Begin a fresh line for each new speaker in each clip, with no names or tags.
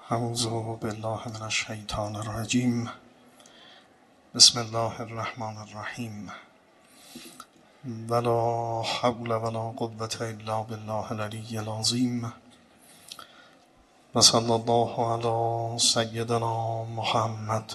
اعوذ بالله من الشیطان الرجیم. بسم الله الرحمن الرحیم. ولا حول ولا قوة الا بالله العلی العظیم. و صلی الله علی سیدنا محمد.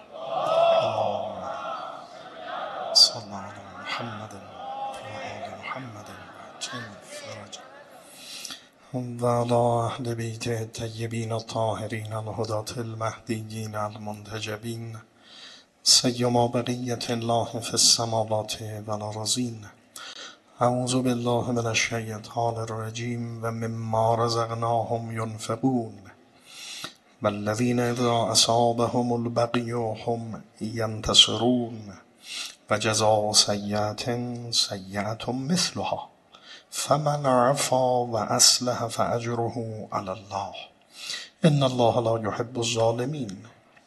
صلی علی محمد و آل محمد عجل فرج. و علی اهل بیت الطیبین الطاهرین الهداة المهدیین المنتجبین سیما بقیة الله فی السماوات والارضین. اعوذ بالله من الشیطان الرجیم و مما رزقناهم ینفقون والذین اذا اصابهم البغی هم ینتصرون و جزاء سیئة سیئة مثلها فمن عفا و اصلح فاجره علی الله ان الله لا یحب الظالمین.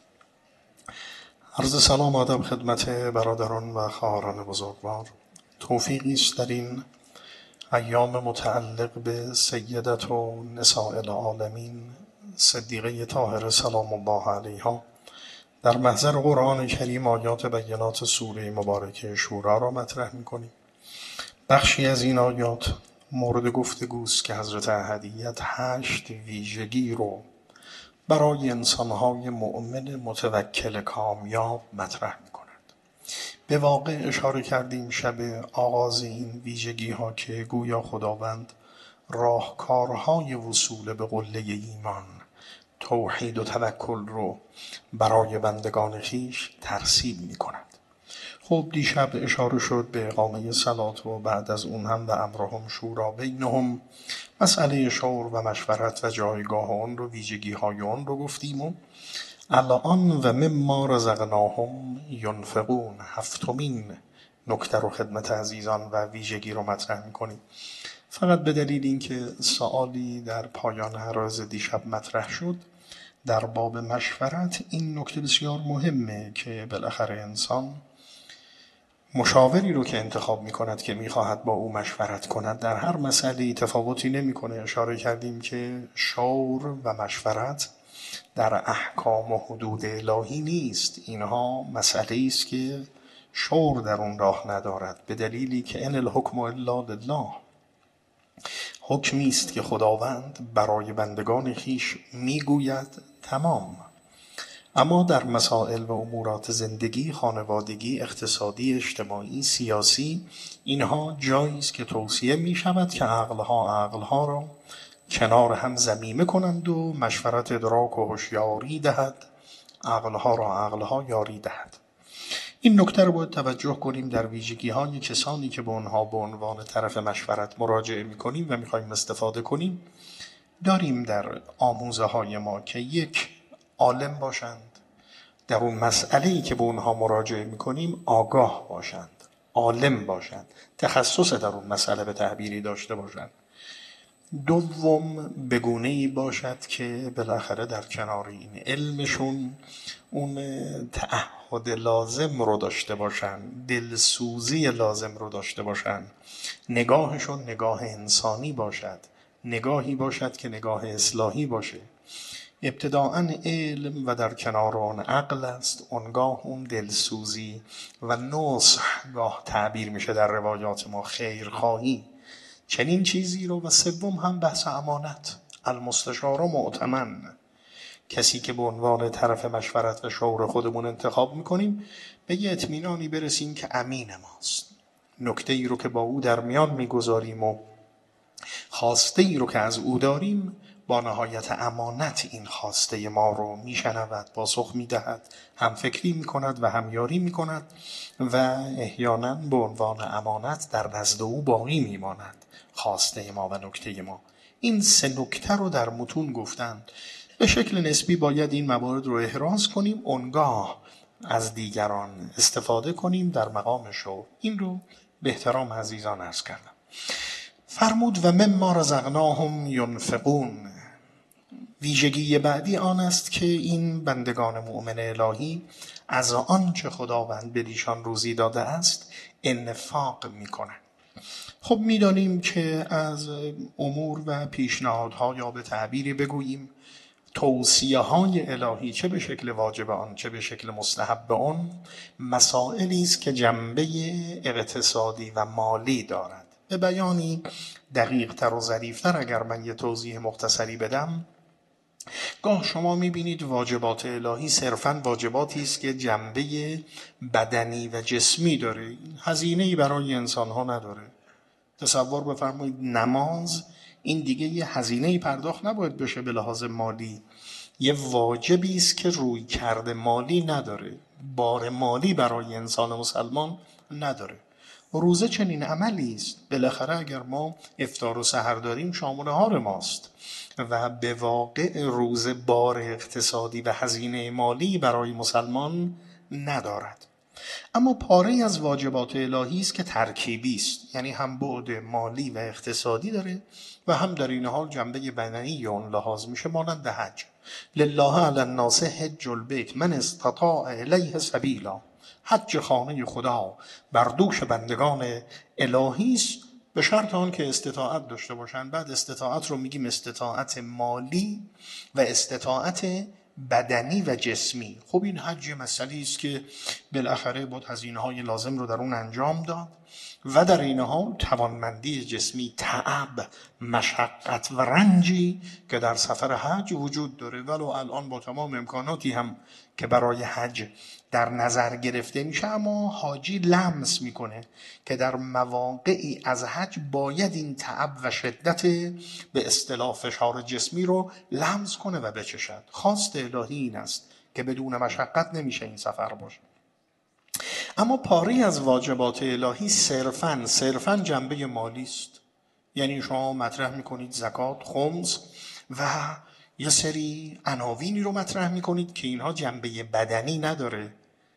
عرض سلام و ادب خدمت برادران و خواهران بزرگوار. توفیقی است در این ایام متعلق به سیدت و نساء العالمین صدیقه طاهره سلام الله علیها در محضر قرآن کریم آیات بینات سوره مبارکه شورا را مطرح می‌کنیم. بخشی از این آیات مورد گفتگوست که حضرت احدیت 8 ویژگی رو برای انسان‌های مؤمن متوکل کامیاب مطرح می‌کند. به واقع اشاره کردیم شب آغاز این ویژگی‌ها که گویا خداوند راهکارهای وصول به قله ایمان، توحید و توکل رو برای بندگان خویش ترسیم می‌کند. خب دیشب اشاره شد به اقامه صلات و بعد از اون هم و امرهم شورا بینهم، مسئله شور و مشورت و جایگاه اون رو، ویژگی های اون رو گفتیم و الان و مما رزقناهم ینفقون 7مین نکته رو خدمت عزیزان و ویژگی رو مطرح میکنیم. فقط به دلیل اینکه سوالی در پایان عرض دیشب مطرح شد در باب مشورت، این نکته بسیار مهمه که بالاخره انسان مشاوری رو که انتخاب می کند که می خواهد با او مشورت کند در هر مسئله تفاوتی نمی کنه. اشاره کردیم که شور و مشورت در احکام و حدود الهی نیست. اینها مسئله است که شور در اون راه ندارد، به دلیلی که ان الحکم الا لله، حکمی است که خداوند برای بندگان خویش می گوید تمام. اما در مسائل و امورات زندگی، خانوادگی، اقتصادی، اجتماعی، سیاسی، اینها جایی است که توصیه می شود که عقلها را کنار هم ضمیمه کنند و مشورت ادراک و هوشیاری دهد، عقلها یاری دهد. این نکته رو باید توجه کنیم در ویژگی های کسانی که به آنها به عنوان طرف مشورت مراجعه می کنیم و می خواهیم استفاده کنیم. داریم در آموزه های ما که یک، عالم باشند، در اون مسئله‌ای که به اونها مراجعه می‌کنیم آگاه باشند، عالم باشند، تخصص در اون مسئله به تعبیری داشته باشند. دوم، بگونه‌ای باشد که بالاخره در کنار این علمشون اون تعهد لازم رو داشته باشند، دلسوزی لازم رو داشته باشند، نگاهشون نگاه انسانی باشد، نگاهی باشد که نگاه اصلاحی باشه. ابتداءً علم و در کنار آن عقل است، اونگاه اون دلسوزی و نصح گاه تعبیر میشه در روایات ما، خیرخواهی، چنین چیزی رو. و سوم هم بحث امانت، المستشار مؤتمن، کسی که به عنوان طرف مشورت و شور خودمون انتخاب میکنیم به یه اطمینانی برسیم که امین ماست، نکته ای رو که با او در میان میگذاریم و خواسته ای رو که از او داریم با نهایت امانت این خواسته ما رو میشنود، پاسخ میدهد، هم فکری میکند و هم یاری میکند و احیانا به عنوان امانت در نزد او باقی میماند خواسته ما و نکته ما. این 3 نکته رو در متون گفتند. به شکل نسبی باید این موارد رو احراز کنیم، اونگاه از دیگران استفاده کنیم در مقام شور. این رو به احترام عزیزان عرض کردم. فرمود و مما رزقناهم ینفقون. ویژگی بعدی آن است که این بندگان مؤمن الهی از آنچه خداوند به ایشان روزی داده است انفاق می‌کنند. خب می‌دانیم که از امور و پیشنهادها یا به تعبیری بگوییم توصیه های الهی چه به شکل واجب آن چه به شکل مستحب آن مسائلی است که جنبه اقتصادی و مالی دارد. به بیانی دقیق تر و ظریف‌تر اگر من یه توضیح مختصری بدم، گاه شما میبینید واجبات الهی صرفاً واجباتی است که جنبه بدنی و جسمی داره، هزینه‌ای برای انسان‌ها نداره. تصور بفرمایید نماز، این دیگه یه هزینه‌ای پرداخت نباید بشه به لحاظ مالی، یه واجبی است که روی کرده مالی نداره، بار مالی برای انسان مسلمان نداره. روزه چنین عملی است، بالاخره اگر ما افطار و سحر داریم شام و نهار ماست و به واقع روزه بار اقتصادی و هزینه مالی برای مسلمان ندارد. اما پاره‌ای از واجبات الهی است که ترکیبی است، یعنی هم بعد مالی و اقتصادی داره و هم در این حال جنبه بدنی اون لحاظ میشه، مانند حج. لله علی الناس حج البیت من استطاع الیه سبیلا. حج خانه خدا بر دوش بندگان الهی است، به شرط آن که استطاعت داشته باشن. بعد استطاعت رو میگیم استطاعت مالی و استطاعت بدنی و جسمی. خب این حج مسئله است که بالاخره باید هزینه‌های لازم رو در اون انجام داد و در این حال توانمندی جسمی، تعب، مشقت و رنجی که در سفر حج وجود داره. ولو الان با تمام امکاناتی هم که برای حج در نظر گرفته میشه، اما حاجی لمس میکنه که در مواقعی از حج باید این تعب و شدت به اصطلاح فشار جسمی رو لمس کنه و بچشد. خواست الهی این است که بدون مشقت نمیشه این سفر باشه. اما پاری از واجبات الهی صرفاً جنبه مالی است. یعنی شما مطرح میکنید زکات، خمس و یه سری عناوینی رو مطرح میکنید که اینها جنبه بدنی نداره،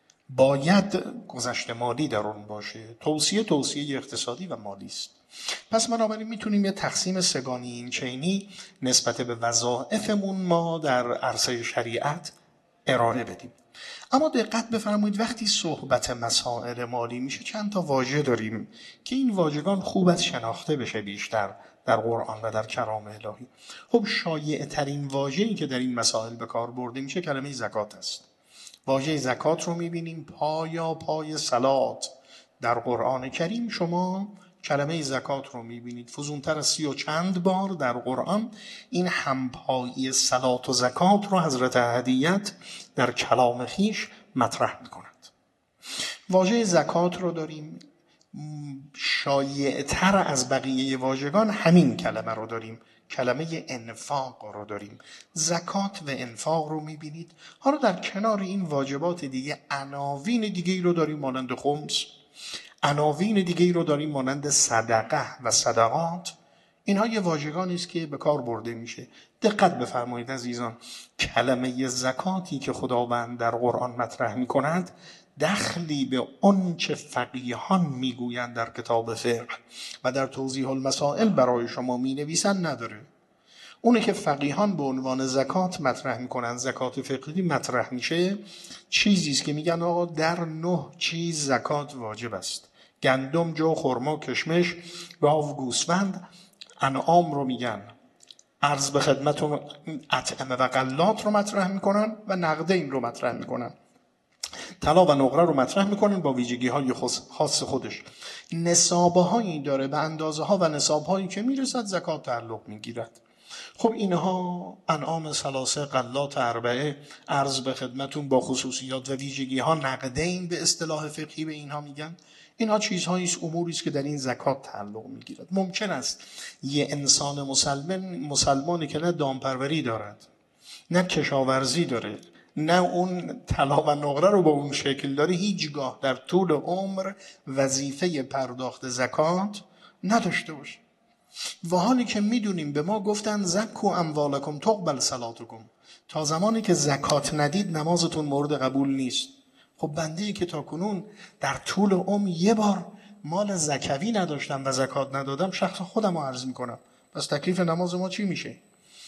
باید گذشت مالی در اون باشه. توصیه اقتصادی و مالی است. پس بنابراین میتونیم یه تقسیم سگانی این چینی نسبت به وظایفمون ما در عرصه شریعت ارائه بدیم. اما دقت بفرمایید وقتی صحبت مسائل مالی میشه چند تا واژه داریم که این واژگان خوب از شناخته بشه بیشتر در قرآن و در کلام الهی. خب شایع ترین واژه‌ای که در این مسائل به کار برده میشه کلمه زکات است. واژه زکات رو میبینیم پای صلات در قرآن کریم. شما کلمه زکات رو میبینید فزونتر از 30 و چند بار در قرآن. این همپایی صلات و زکات رو حضرت احدیت در کلام خیش مطرح میکند. واژه زکات رو داریم، شایع‌تر از بقیه واژگان همین کلمه رو داریم، کلمه انفاق رو داریم. زکات و انفاق رو میبینید. حالا در کنار این واجبات دیگه عناوین دیگه رو داریم مانند خمس، عناوین دیگه رو داریم مانند صدقه و صدقات. اینها یه واژگانی است که به کار برده میشه. دقت بفرمایید عزیزان، کلمه زکاتی که خداوند در قرآن مطرح میکند دخلی به اون چه فقیهان میگویند در کتاب فقه و در توضیح المسائل برای شما مینویسند نداره. اونه که فقیهان به عنوان زکات مطرح میکنن، زکات فقهی مطرح میشه، چیزی است که میگن آقا در 9 چیز زکات واجب است: گندم، جو، خرما، کشمش، گاو، گوسفند. انعام رو میگن، عرض به خدمتون اطعمه و غلات رو مطرح میکنن و نقدین رو مطرح میکنن. طلا و نقره رو مطرح میکنن با ویژگی های خاص خودش. نصابه هایی داره، به اندازه ها و نصاب هایی که میرسد زکات تعلق میگیرد. خب اینها انعام ثلاثه، غلات اربعه، عرض به خدمتون با خصوصیات و ویژگی ها نقدین به اصطلاح فقهی به اینها میگن. اینها چیزهایی است، اموری است که در این زکات تعلق میگیرد. ممکن است یه انسان مسلمانی که نه دامپروری دارد، نه کشاورزی داره، نه اون طلا و نقره رو با اون شکل داره، هیچگاه در طول عمر وظیفه پرداخت زکات نداشته باشه. و حالی که میدونیم به ما گفتن زکو اموالکم تقبل صلاتکم، تا زمانی که زکات ندید نمازتون مورد قبول نیست. خب بنده‌ای که تا کنون در طول عمر یه بار مال زکوی نداشتم و زکات ندادم، شخص خودم رو عرض میکنم، پس تکلیف نماز ما چی میشه؟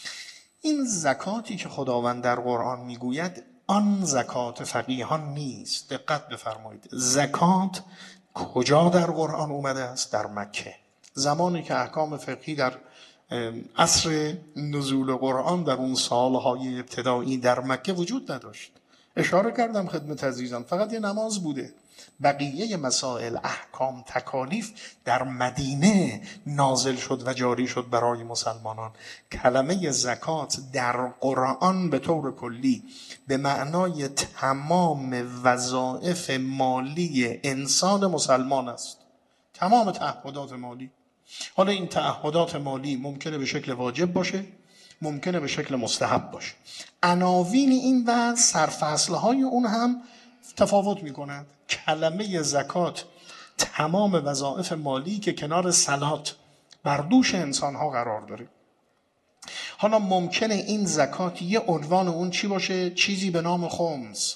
این زکاتی که خداوند در قرآن میگوید آن زکات فقیهان نیست. دقت بفرمایید، زکات کجا در قرآن اومده است؟ در مکه. زمانی که احکام فقهی در عصر نزول قرآن در اون سالهای ابتدایی در مکه وجود نداشت. اشاره کردم خدمت عزیزان، فقط یه نماز بوده. بقیه مسائل، احکام، تکالیف در مدینه نازل شد و جاری شد برای مسلمانان. کلمه زکات در قرآن به طور کلی به معنای تمام وظایف مالی انسان مسلمان است. تمام تعهدات مالی. حالا این تعهدات مالی ممکنه به شکل واجب باشه، ممکنه به شکل مستحب باشه. عناوین این و سرفصلهای اون هم تفاوت میکنند. کلمه زکات تمام وظایف مالی که کنار صلات بر دوش انسانها قرار داره. حالا ممکنه این زکات یه عنوان اون چی باشه؟ چیزی به نام خمس.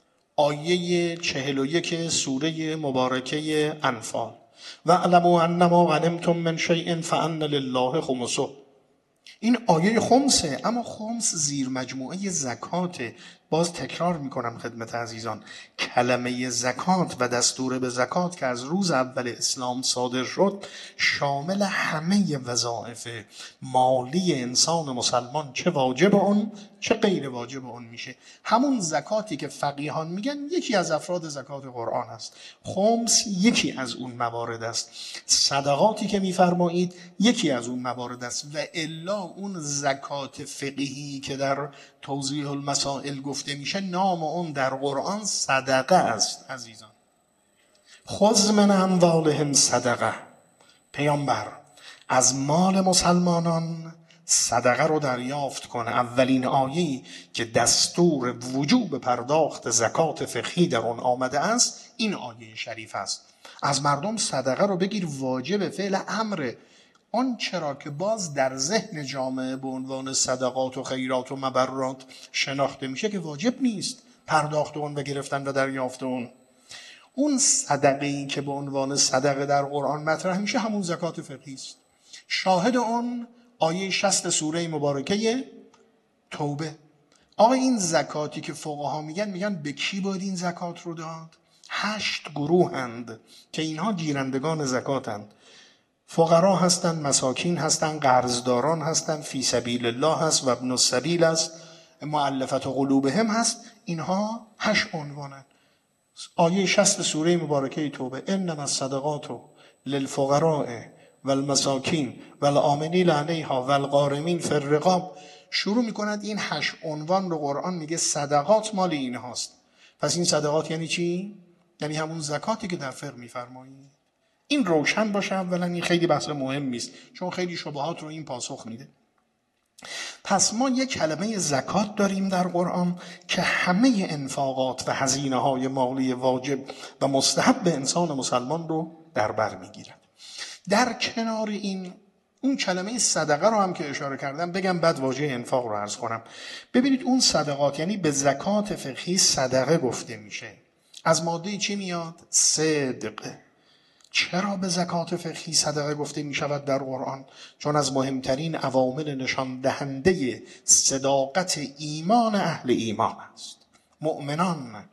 آیه 41 سوره مبارکه انفال: واعلموا انما غنمتم من شیء فان لله خمسه. این آیه خمسه، اما خمس زیر مجموعه زکاته. باز تکرار میکنم خدمت عزیزان، کلمه زکات و دستور به زکات که از روز اول اسلام صادر شد شامل همه وظایف مالی انسان مسلمان، چه واجب اون چه غیر واجب اون میشه. همون زکاتی که فقیهان میگن یکی از افراد زکات قرآن است. خمس یکی از اون موارد است. صدقاتی که میفرمایید یکی از اون موارد است. و الا اون زکات فقهی که در توضیح المسائل گفته میشه، نام اون در قرآن صدقه است عزیزان. خذ من اموالهم صدقه. پیامبر از مال مسلمانان صدقه رو دریافت کن. اولین آیه‌ای که دستور وجوب پرداخت زکات فقهی در اون آمده است این آیه شریف است. از مردم صدقه رو بگیر، واجب فعل امره. آن چرا که باز در ذهن جامعه به عنوان صدقات و خیرات و مبرات شناخته میشه که واجب نیست پرداخت اون و گرفتن و دریافت اون. اون صدقه‌ای که به عنوان صدقه در قرآن مطرح میشه همون زکات فقهی است. شاهد اون آیه 60 سوره مبارکه توبه. آقا این زکاتی که فقها میگن به کی باید این زکات رو داد؟ 8 گروه هند که اینها گیرندگان زکاتند. فقرا هستند، مساکین هستند، قرضداران هستند، فی سبیل الله هست و ابن السبیل است، مؤلفت قلوبهم هست. اینها 8 عنوانند. آیه 60 سوره مبارکه توبه: انما الصدقات للفقراء والمساکین والعاملین علیها والغارمین فی الرقاب. شروع میکند این 8 عنوان رو قرآن میگه صدقات مال این هاست. پس این صدقات یعنی چی؟ یعنی همون زکاتی که در فقه میفرمایید. این روشن باشه. اولا این خیلی بحث مهمی است چون خیلی شبهات رو این پاسخ میده. پس ما یک کلمه زکات داریم در قرآن که همه انفاقات و هزینه‌های مالی واجب و مستحب به انسان مسلمان رو در بر میگیرد. در کنار این اون کلمه صدقه رو هم که اشاره کردم بگم بعد واژه انفاق رو عرض کنم. ببینید اون صدقات یعنی به زکات فقهی صدقه گفته میشه. از ماده چی میاد؟ صدق. چرا به زکات فقهی صدقه گفته می شود در قرآن؟ چون از مهمترین عوامل نشان دهنده صداقت ایمان اهل ایمان است. مؤمنان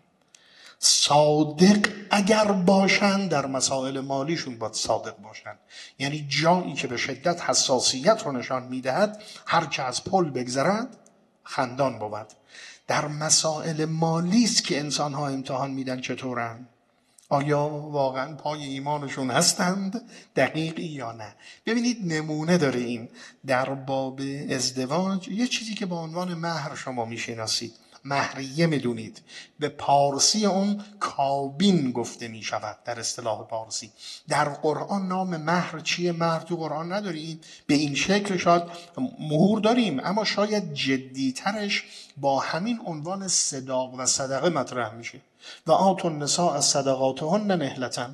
صادق اگر باشند در مسائل مالیشون باید صادق باشند. یعنی جایی که به شدت حساسیت رو نشان می دهد هر که از پل بگذرد خندان بود. در مسائل مالی است که انسان‌ها امتحان میدن چطورن؟ آیا واقعا پای ایمانشون هستند دقیقی یا نه؟ ببینید نمونه داره این در باب ازدواج. یه چیزی که با عنوان مهر شما میشناسید، مهریه میدونید، به پارسی اون کابین گفته میشود در اصطلاح پارسی. در قرآن نام مهر چیه؟ مهر تو قرآن نداریم به این شکل. شاید مهور داریم اما شاید جدیترش با همین عنوان صداق و صدقه مطرح میشه. و آتوا النساء صدقاتهن نحلة.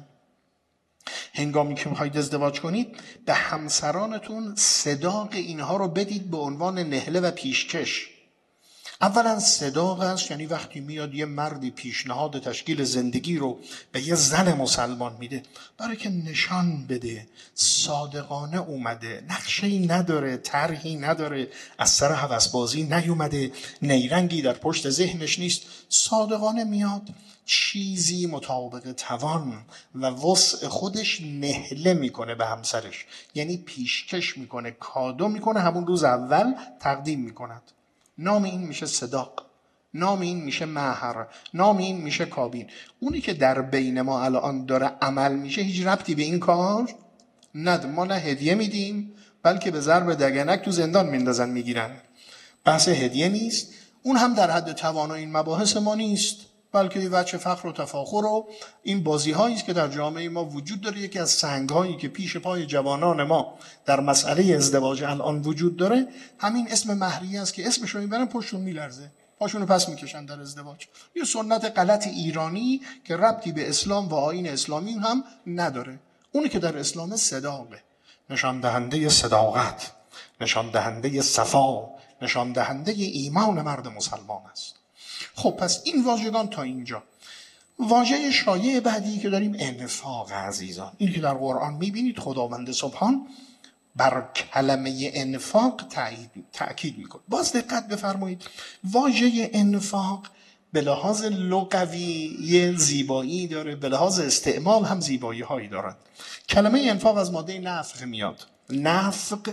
هنگامی که میخواید ازدواج کنید به همسرانتون صداق اینها رو بدید به عنوان نهله و پیشکش. اولا صداق است، یعنی وقتی میاد یه مردی پیشنهاد تشکیل زندگی رو به یه زن مسلمان میده برای که نشان بده صادقانه اومده، نقشه‌ای نداره، طرحی نداره، از سر هوسبازی نیومده، نیرنگی در پشت ذهنش نیست، صادقانه میاد چیزی مطابق توان و وسع خودش نهله میکنه به همسرش، یعنی پیشکش میکنه، کادو میکنه، همون روز اول تقدیم میکند. نام این میشه صداق، نام این میشه مهر، نام این میشه کابین. اونی که در بین ما الان داره عمل میشه هیچ ربطی به این کار نداره. ما نه هدیه میدیم بلکه به ضرب دگنک تو زندان میندازن میگیرن. بحث هدیه نیست، اون هم در حد توان و این مباحث ما نیست، بلکه یه وجه فخر و تفاخر و این بازی هایی است که در جامعه ما وجود داره. یکی از سنگ هایی که پیش پای جوانان ما در مسئله ازدواج الان وجود داره همین اسم مهریه است که اسمش رو میبرن پشتون میلرزه، پاشونو پس میکشن در ازدواج. یه سنت غلط ایرانی که ربطی به اسلام و آیین اسلامی هم نداره. اونی که در اسلام صداقه، نشان دهنده صداقت، نشان دهنده صفا، نشان دهنده ایمان مرد مسلمان است. خب پس این واژگان تا اینجا. واژه شایع بعدی که داریم انفاق عزیزان. این که در قرآن میبینید خداوند سبحان بر کلمه انفاق تأکید میکنه. باز دقت بفرمایید، واژه انفاق به لحاظ لغوی یه زیبایی داره، به لحاظ استعمال هم زیبایی هایی دارد. کلمه انفاق از ماده نفق میاد. نفق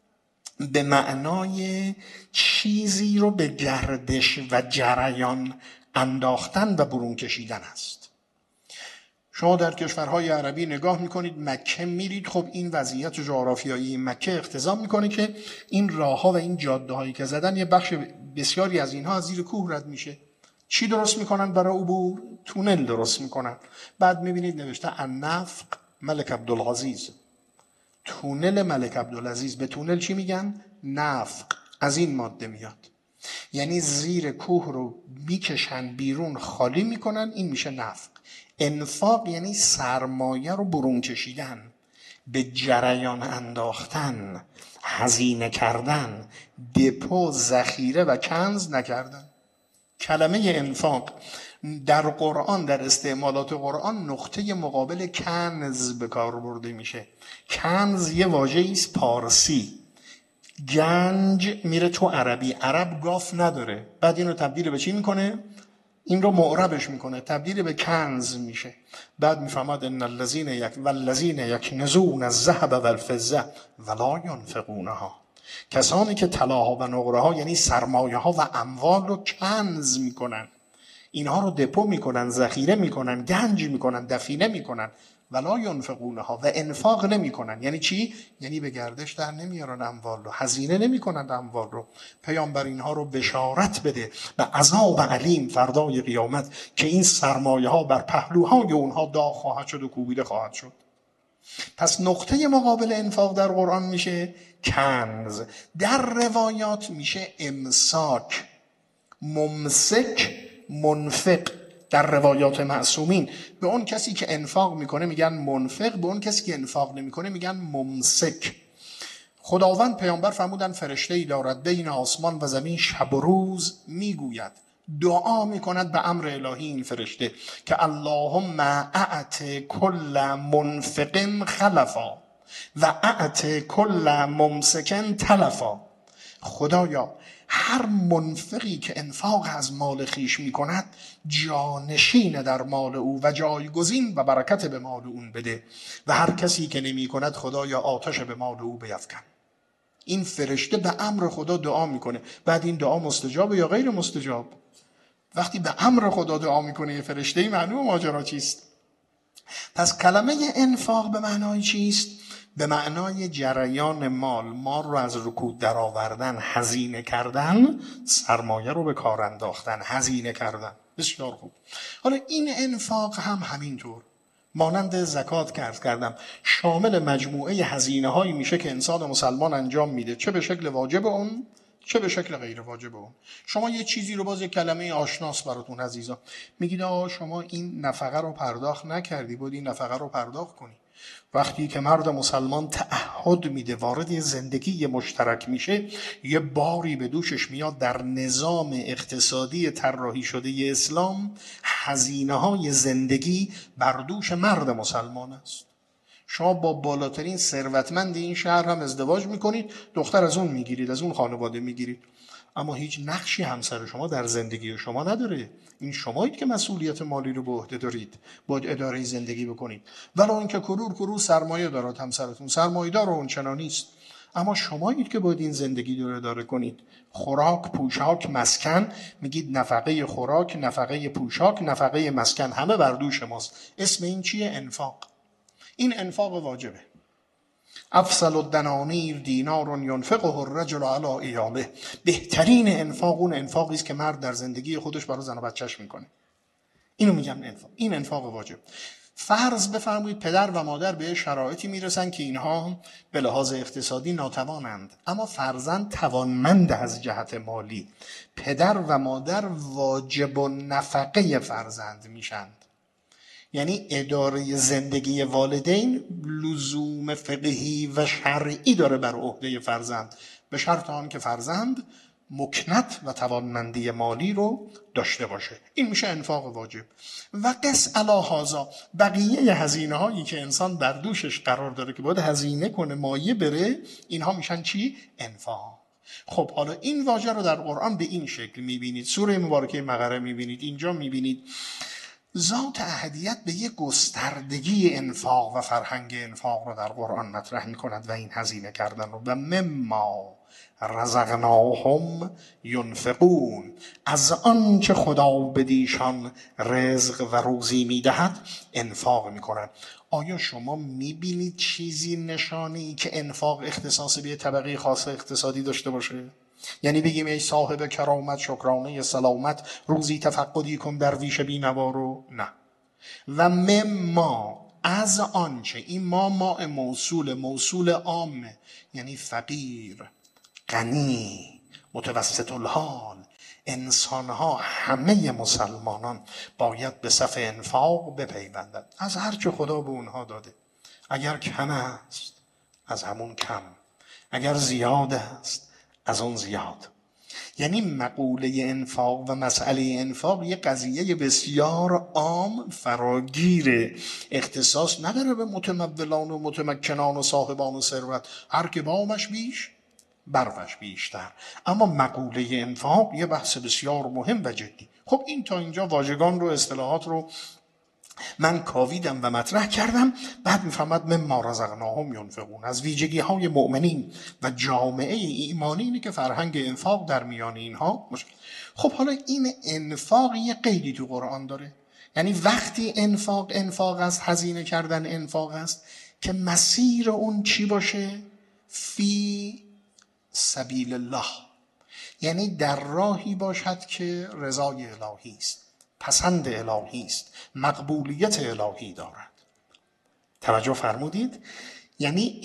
به معنای چیزی رو به گردش و جریان انداختن و برون کشیدن است. شما در کشورهای عربی نگاه میکنید، مکه میرید، خب این وضعیت جغرافیایی مکه اقتضا میکنه که این راهها و این جاده هایی که زدن یه بخش بسیاری از اینها از زیر کوه رد میشه. چی درست میکنن برای عبور؟ تونل درست میکنن. بعد میبینید نوشته النفق ملک عبدالعزیز، تونل ملک عبدالعزیز. به تونل چی میگن؟ نفق. از این ماده میاد، یعنی زیر کوه رو میکشن بیرون، خالی میکنن، این میشه نفق. انفاق یعنی سرمایه رو برون کشیدن، به جریان انداختن، هزینه کردن، دپو، ذخیره و کنز نکردن. کلمه انفاق در قرآن، در استعمالات قرآن، نقطه مقابل کنز به کار برده میشه. کنز یه واژه‌ای است پارسی. گنج میره تو عربی، عرب گاف نداره، بعد اینو تبدیل به چی میکنه؟ این رو معربش میکنه، تبدیل به کنز میشه. بعد میفهمد ان والذین یکنزون الذهب والفضه ولا ینفقونها، کسانی که طلاها و نقره ها یعنی سرمایه ها و اموال رو کنز میکنن، اینها رو دپو میکنن، ذخیره میکنن، گنج میکنن، دفینه میکنن، ولا ینفقونها، و انفاق نمیکنن. یعنی چی؟ یعنی به گردش در نمیارن اموال رو، هزینه نمیکنن اموال رو. پیامبر اینها رو بشارت بده به عذاب علیم فردای قیامت که این سرمایه ها بر پهلوهای اونها داغ خواهد شد و کوبیده خواهد شد. پس نقطه مقابل انفاق در قرآن میشه کنز، در روایات میشه امساک، ممسک، منفق. در روایات معصومین به اون کسی که انفاق میکنه میگن منفق، به اون کسی که انفاق نمیکنه میگن ممسک. خداوند پیامبر فرمودن فرشته‌ای دارد بین آسمان و زمین شب و روز میگوید، دعا میکند به امر الهی این فرشته که اللهم اعط کل منفق خلفا و اعط کل ممسک تلفا. خدایا هر منفقی که انفاق از مال خیش میکند جانشین در مال او و جایگزین و برکت به مال اون بده، و هر کسی که نمی کند خدایا آتش به مال او بیفکن. این فرشته به امر خدا دعا میکنه. بعد این دعا مستجاب یا غیر مستجاب؟ وقتی به امر خدا دعا میکنه یه فرشته، معلومه ماجرا چیست. پس کلمه انفاق به معنای چیست؟ به معنای جریان مال رو از رکود در آوردن، هزینه کردن، سرمایه رو به کار انداختن، هزینه کردن. بسیار خوب. حالا این انفاق هم همینطور مانند زکات که عرض کردم شامل مجموعه هزینه هایی میشه که انسان مسلمان انجام میده، چه به شکل واجب اون چه به شکل غیر واجب اون. شما یه چیزی رو، باز کلمه آشناس براتون عزیزا، میگید آقا شما این نفقه رو پرداخت نکردی، بود این نفقه رو پرداخت کنی. وقتی که مرد مسلمان تعهد میده وارد یه زندگی مشترک میشه، یه باری به دوشش میاد. در نظام اقتصادی طراحی شده ی اسلام هزینه های زندگی بر دوش مرد مسلمان است. شما با بالاترین ثروتمند این شهر هم ازدواج میکنید، دختر از اون میگیرید، از اون خانواده میگیرید، اما هیچ نقشی همسر شما در زندگی شما نداره. این شمایید که مسئولیت مالی رو به عهده دارید، باید اداره زندگی بکنید. ولو اینکه کرور سرمایه دارد همسرتون، سرمایه‌دار اون چنان نیست، اما شمایید که باید این زندگی رو اداره کنید. خوراک، پوشاک، مسکن، میگید نفقه خوراک، نفقه پوشاک، نفقه مسکن همه بر دوش ماست. اسم این چیه؟ انفاق. این انفاق واجبه. افضل الدنانیر دینار ینفقه الرجل علی عیاله. بهترین انفاق اون انفاقی است که مرد در زندگی خودش برای زن و بچه‌اش میکنه. اینو میگم انفاق. این انفاق واجب. فرض بفرمایید پدر و مادر به شرایطی میرسن که اینها به لحاظ اقتصادی ناتوانند، اما فرزند توانمند از جهت مالی. پدر و مادر واجب النفقه فرزند میشند. یعنی اداره زندگی والدین لزوم فقهی و شرعی داره بر عهده فرزند، به شرط آن که فرزند مکنت و توانمندی مالی رو داشته باشه. این میشه انفاق واجب. و قس علی هذا، بقیه هزینه هایی که انسان بر دوشش قرار داره که باید هزینه کنه، مایه بره، اینها میشن چی؟ انفاق. خب حالا این واژه رو در قرآن به این شکل میبینید. سوره مبارکه بقره میبینید، اینجا میبینید ذات احدیت به یک گستردگی انفاق و فرهنگ انفاق رو در قرآن مطرح می‌کند و این هزینه کردن رو. و مما رزقناهم ینفقون، از آن که خدا بدیشان رزق و روزی میدهد انفاق میکنند. آیا شما میبینید چیزی نشانی که انفاق اختصاص به طبقه خاص اقتصادی داشته باشه؟ یعنی بگیم ای صاحب کرامت شکرانه سلامت روزی تفقدی کن درویش بینوا رو؟ نه. و مما، از آنچه، این ما موصول عامه، یعنی فقیر، غنی، متوسط الحال، انسانها، همه مسلمانان باید به صف انفاق بپیوندند. از هر چه خدا به اونها داده. اگر کم است از همون کم، اگر زیاد است از اون زیاد. یعنی مقوله انفاق و مسئله انفاق یه قضیه بسیار عام فراگیره، اختصاص نداره به متمولان و متمکنان و صاحبان و ثروت. هر که بامش بیش بروش بیشتر. اما مقوله انفاق یه بحث بسیار مهم و جدی. خب این تا اینجا واژگان رو، اصطلاحات رو من کاویدم و مطرح کردم. بعد میفهمد مما رزقناهم ینفقون، از ویژگی های مؤمنین و جامعه ایمانی اینه که فرهنگ انفاق در میان اینها مشکل. خب حالا این انفاق یه قیدی تو قرآن داره. یعنی وقتی انفاق است، هزینه کردن انفاق است، که مسیر اون چی باشه؟ فی سبیل الله، یعنی در راهی باشد که رضای الهی است، پسند الهی است، مقبولیت الهی دارد. توجه فرمودید؟ یعنی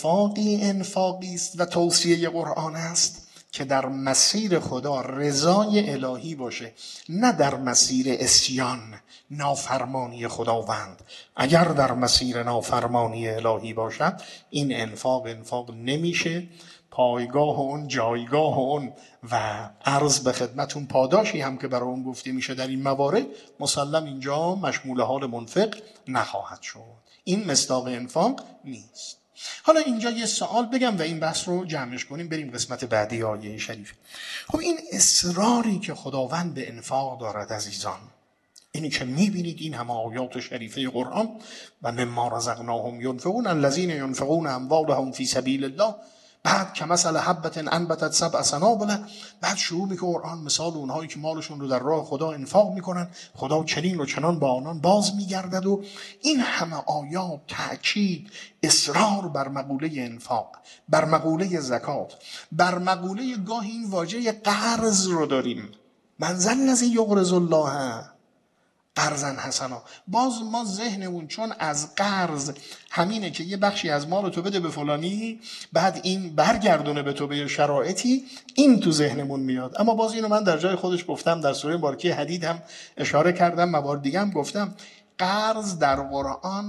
انفاقی است و توصیه قرآن است که در مسیر خدا رضای الهی باشه، نه در مسیر عصیان، نافرمانی خداوند. اگر در مسیر نافرمانی الهی باشد این انفاق نمیشه. پایگاه اون، جایگاه اون و عرض به خدمتون پاداشی هم که برای اون گفته میشه در این موارد، مسلم اینجا مشمول حال منفق نخواهد شد. این مصداق انفاق نیست. حالا اینجا یه سوال بگم و این بحث رو جمعش کنیم، بریم قسمت بعدی آیه شریف. خب این اصراری که خداوند به انفاق دارد عزیزان، اینی که میبینید این همه آیات شریفه قرآن، و مما رزقناهم ینفقون الذین ینفقون اموالهم فی سبیل الله، بعد که مثل حبت انبتت سبع سنابل، بعد شروع میکنه قرآن مثال اونهایی که مالشون رو در راه خدا انفاق میکنن، خدا چنین و چنان با آنان باز میگردد. و این همه آیات تأکید، اصرار بر مقوله انفاق، بر مقوله زکات، بر مقوله گاهی این واژه قرض رو داریم. من ذا الذی یقرض الله قرضا حسنا. باز ما ذهنمون چون از قرض همینه که یه بخشی از مال تو بده به فلانی، بعد این برگردونه به تو به شرایطی، این تو ذهنمون میاد. اما باز اینو من در جای خودش گفتم، در سوره مبارکه حدید هم اشاره کردم، موارد دیگه هم گفتم. قرض در قرآن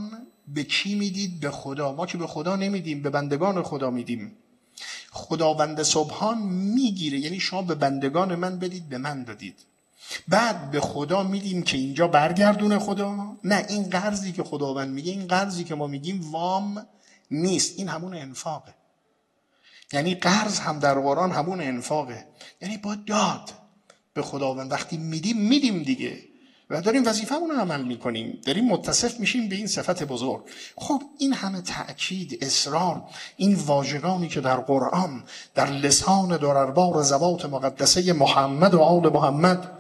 به کی میدید؟ به خدا. ما که به خدا نمیدیم، به بندگان خدا میدیم. خداوند سبحان میگیره، یعنی شما به بندگان من بدید، به من دادید. بعد به خدا میدیم که اینجا برگردونه خدا. نه، این قرضی که خداوند میگه، این قرضی که ما میگیم وام نیست، این همون انفاقه. یعنی قرض هم در قرآن همون انفاقه، یعنی با داد به خداوند. وقتی میدیم دیگه و داریم وظیفه‌مون رو عمل میکنیم، داریم متصف میشیم به این صفت بزرگ. خب این همه تأکید، اصرار، این واژگانی که در قرآن در لسان درربار زوات مقدسه محمد و آل محمد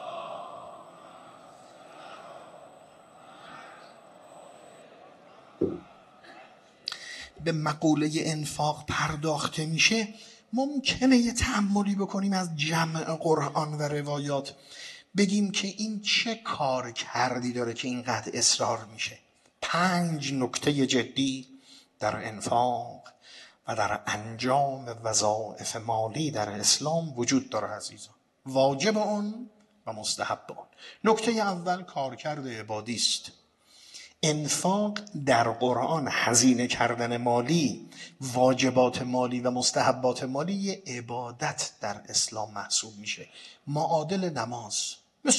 به مقوله انفاق پرداخته میشه، ممکنه یه تأملی بکنیم از جمع قرآن و روایات، بگیم که این چه کار کردی داره که اینقدر اصرار میشه. 5 نکته جدی در انفاق و در انجام وظایف مالی در اسلام وجود داره عزیزان، واجب اون و مستحب اون. نکته اول کارکرد عبادی است. انفاق در قرآن، هزینه کردن مالی، واجبات مالی و مستحبات مالی یه عبادت در اسلام محسوب میشه، معادل نماز،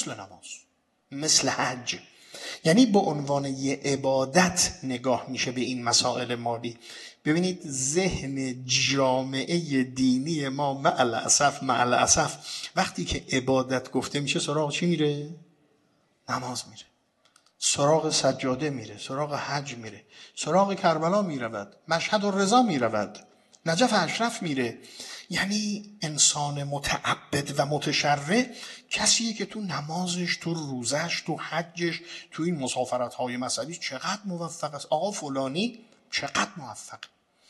مثل حج. یعنی به عنوان یه عبادت نگاه میشه به این مسائل مالی. ببینید ذهن جامعه دینی ما مع الاسف وقتی که عبادت گفته میشه سراغ چی میره؟ نماز میره، سراغ سجاده میره، سراغ حج میره، سراغ کربلا میرود، مشهد الرضا میرود، نجف اشرف میره. یعنی انسان متعبد و متشرع کسیه که تو نمازش، تو روزش، تو حجش، تو این مسافرت‌های مذهبی چقدر موفق است. آقا فلانی چقدر موفق.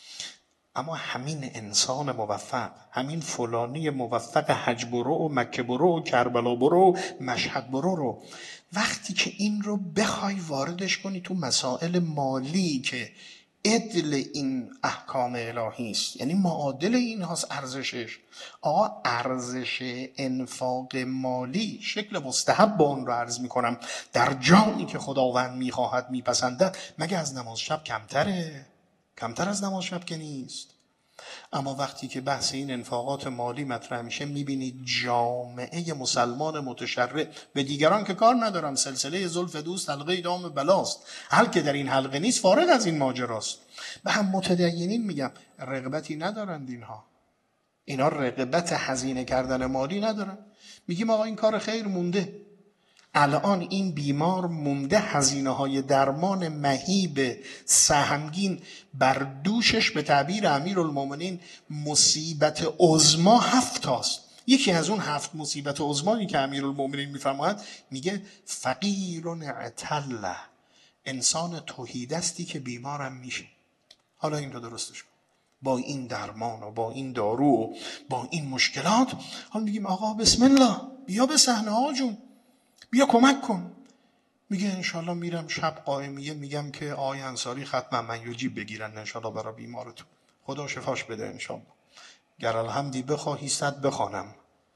اما همین انسان موفق، همین فلانی موفق حج برو و مکه برو و کربلا برو و مشهد برو رو، وقتی که این رو بخوای واردش کنی تو مسائل مالی که عدل این احکام الهی است، یعنی معادل این هاست ارزشش. آقا ارزش انفاق مالی شکل مستحب با اون رو عرض میکنم در جایی که خداوند میخواهد میپسندد، مگه از نماز شب کمتره؟ کمتر از نماز شب که نیست. اما وقتی که بحث این انفاقات مالی مطرح میشه، میبینید جامعه مسلمان متشرع، به دیگران که کار ندارم، سلسله زلف دوست حلقه دام بلاست، هر که در این حلقه نیست فارغ از این ماجراست. به هم متدینین میگم رغبتی ندارند اینا رغبت هزینه کردن مالی ندارن. میگیم آقا این کار خیر مونده، الان این بیمار مونده، هزینه‌های درمان مهیب سهمگین بر دوشش، به تعبیر امیرالمومنین مصیبت عظما 7 تاست. یکی از اون 7 مصیبت عظمایی که امیرالمومنین میفرماید، میگه فقیر اعتل، انسان تهیدستی که بیمارم میشه. حالا این رو درستش کن، با این درمان و با این دارو و با این مشکلات، حالا میگیم آقا بسم الله بیا به صحنه ها جون، بیا کمک کن. میگه انشالله میرم شب قائمیه میگم که آقای انصاری ختم من یجیب بگیرن انشالله برای بیمارتون، خدا شفاش بده انشالله. گر الحمدی بخواهی 100 بخوانم.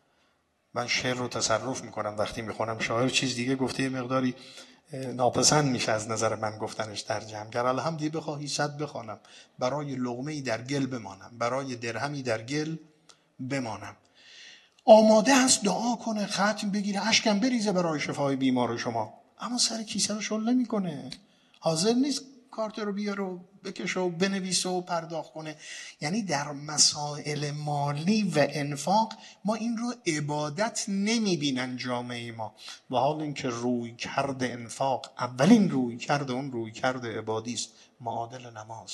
من شعر رو تصرف میکنم وقتی میخونم، شاعر چیز دیگه گفته، یه مقداری ناپسند میشه از نظر من گفتنش در جمع. گر الحمدی بخواهی 100 بخوانم، برای لقمه‌ای در گل بمانم، برای درهمی در گل بمانم. آماده است دعا کنه، ختم بگیره، اشکم بریزه برای شفای بیمار شما، اما سر کیسه رو شل نمی‌کنه، حاضر نیست کارت رو بیاره و بکشه و بنویسه و پرداخت کنه. یعنی در مسائل مالی و انفاق ما این رو عبادت نمی‌بینن جامعه ما، و حال اینکه روی کرد انفاق اولین روی کرد اون روی کرد عبادی است، معادل نماز،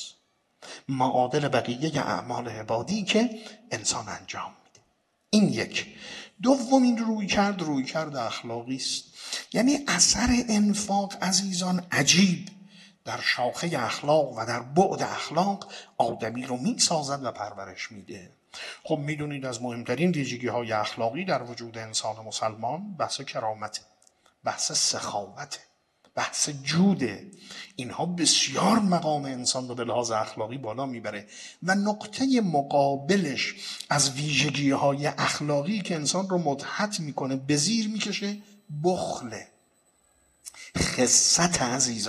معادل بقیه اعمال عبادی که انسان انجام. این یک. دومین روی کرد اخلاقی است. یعنی اثر انفاق عزیزان عجیب در شاخه اخلاق و در بعد اخلاق آدمی رو میسازد و پرورش میده. خب میدونید از مهمترین ویژگی های اخلاقی در وجود انسان مسلمان بحث کرامت، بحث سخاوت، بحث جوده. اینها بسیار مقام انسان رو به لحاظ اخلاقی بالا میبره. و نقطه مقابلش از ویژگی‌های اخلاقی که انسان رو مدحت میکنه، به زیر میکشه، بخله. خست عزیزان،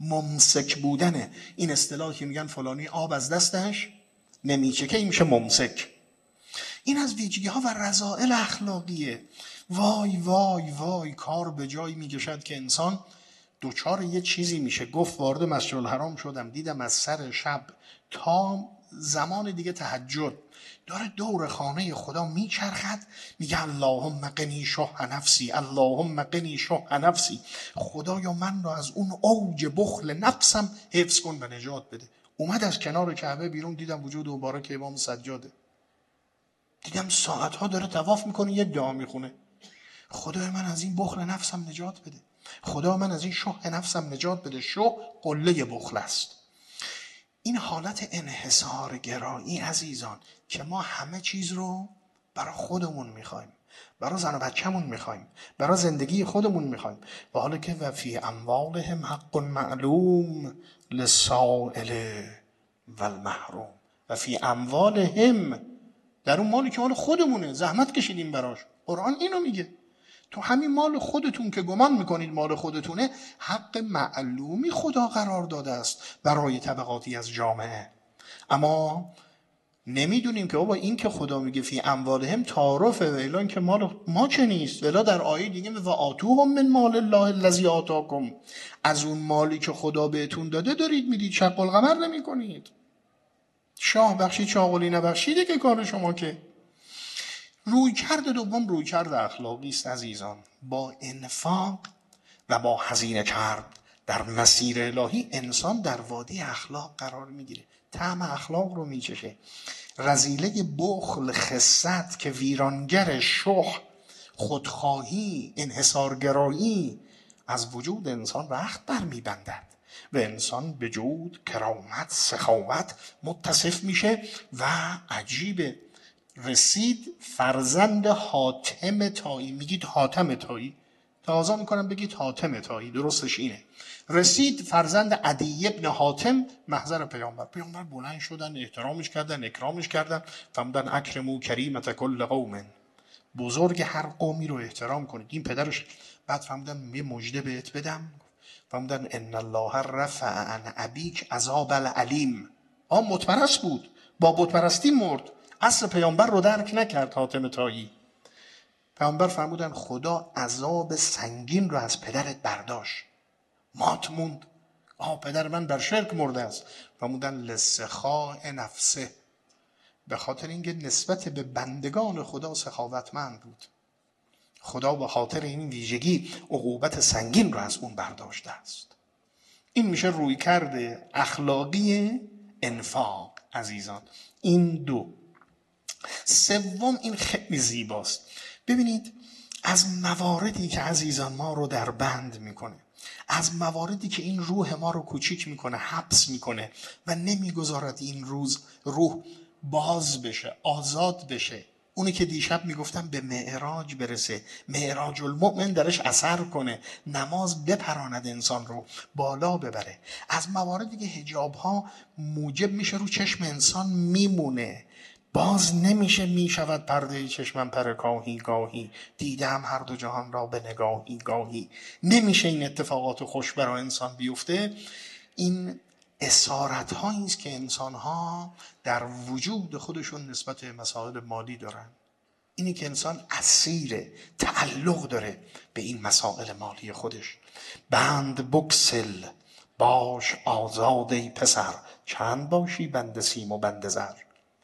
ممسک بودنه. این اصطلاحی که میگن فلانی آب از دستش نمیچکه، این میشه ممسک. این از ویژگی‌ها و رذائل اخلاقیه. وای وای وای، کار به جایی میکشد که انسان دوچار یه چیزی میشه. گفت وارد مسجد الحرام شدم، دیدم از سر شب تا زمان دیگه تهجد داره دور خانه خدا میچرخد، میگه اللهم قنی شح نفسی، اللهم قنی شح نفسی. خدایا من رو از اون اوج بخل نفسم حفظ کن و نجات بده. اومد از کنار کعبه بیرون، دیدم وجود مبارک امام سجاده، دیدم ساعتها داره طواف میکنه، یک دعا میخونه، خدای من از این بخل نفسم نجات بده، خدا من از این شح نفسم نجات بده. شح قله بخل است. این حالت انحصار گرایی عزیزان که ما همه چیز رو برای خودمون میخوایم، برای زن و بچه‌مون میخوایم، برای زندگی خودمون میخوایم، و حالا که و فی اموالهم حق معلوم للسائل و المحروم. و فی اموالهم، در اون مالی که مال خودمونه، زحمت کشیدیم براش. قرآن اینو میگه، تو همین مال خودتون که گمان میکنید مال خودتونه، حق معلومی خدا قرار داده است برای طبقاتی از جامعه. اما نمیدونیم که بابا این که خدا میگه فی اموالهم تعارفه، و الا که مال ما چه نیست. ولی در آیه دیگه و آتوهم من مال الله الذی آتاکم، از اون مالی که خدا بهتون داده دارید میدید، شق القمر نمیکنید. شاه بخشید چاقلی نبخشیده که کار شما. که رویکرد دوم رویکرد اخلاقی است عزیزان. با انفاق و با هزینه کرد در مسیر الهی انسان در وادی اخلاق قرار میگیره، طعم اخلاق رو میچشه. رذیله بخل، خست که ویرانگر، شح، خودخواهی، انحصارگرایی از وجود انسان رخت بر میبندد و انسان به جود، کرامت، سخاوت متصف میشه. و عجیبه، رسید فرزند حاتم طایی، میگید حاتم طایی، تقاضا میکنم بگید حاتم طایی، درستش اینه. رسید فرزند عدی ابن حاتم محضر پیامبر بلند شدن، احترامش کردن، اکرامش کردن، فهمدن اکرمو کریمت کل قوم، بزرگ هر قومی رو احترام کنید. این پدرش. بعد فهمدن یه مژده بهت بدم، فهمدن ان الله رفع عن ابیک عذاب العلیم. متپرست بود، با بتپرستی مرد، اصل پیامبر رو درک نکرد حاتم طایی. پیامبر فرمودن خدا عذاب سنگین رو از پدرت برداشت، مات موند. پدر من در شرک مرده است. فرمودن لسخاء نفسه، به خاطر اینکه نسبت به بندگان خدا سخاوتمند بود، خدا به خاطر این ویژگی عقوبت سنگین رو از اون برداشته است. این میشه رویکرد اخلاقی انفاق عزیزان. این دو. سوم، این خیلی زیباست. ببینید، از مواردی که عزیزان ما رو در بند میکنه، از مواردی که این روح ما رو کوچیک میکنه، حبس میکنه و نمیگذارد این روح باز بشه، آزاد بشه، اونی که دیشب میگفتم به معراج برسه، معراج المؤمن درش اثر کنه، نماز بپراند انسان رو بالا ببره. از مواردی که حجاب ها موجب میشه رو چشم انسان میمونه، باز نمیشه، میشود پرده چشمم پر گاهی گاهی، دیدم هر دو جهان را به نگاهی گاهی. نمیشه این اتفاقات خوش برای انسان بیفته. این اسارت هایی است که انسان ها در وجود خودشون نسبت به مسائل مالی دارن. اینی که انسان اسیر تعلق داره به این مسائل مالی خودش. بند بکسل باش آزاد ای پسر، چند باشی بند سیم و بند زر.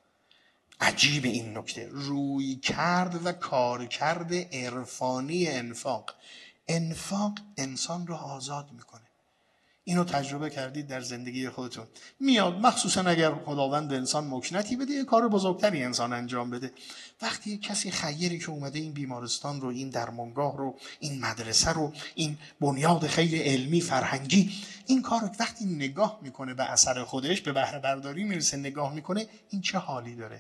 عجیب این نکته، روی کرد و کار کرد عرفانی انفاق. انفاق انسان رو آزاد میکنه. اینو تجربه کردید در زندگی خودتون. میاد مخصوصا اگر خداوند به انسان مکنتی بده، یه کار بزرگتری انسان انجام بده. وقتی کسی خیری که اومده این بیمارستان رو، این درمانگاه رو، این مدرسه رو، این بنیاد خیر علمی فرهنگی، این کار رو وقتی نگاه میکنه به اثر خودش، به بهره برداری میرسه، نگاه میکنه این چه حالی داره،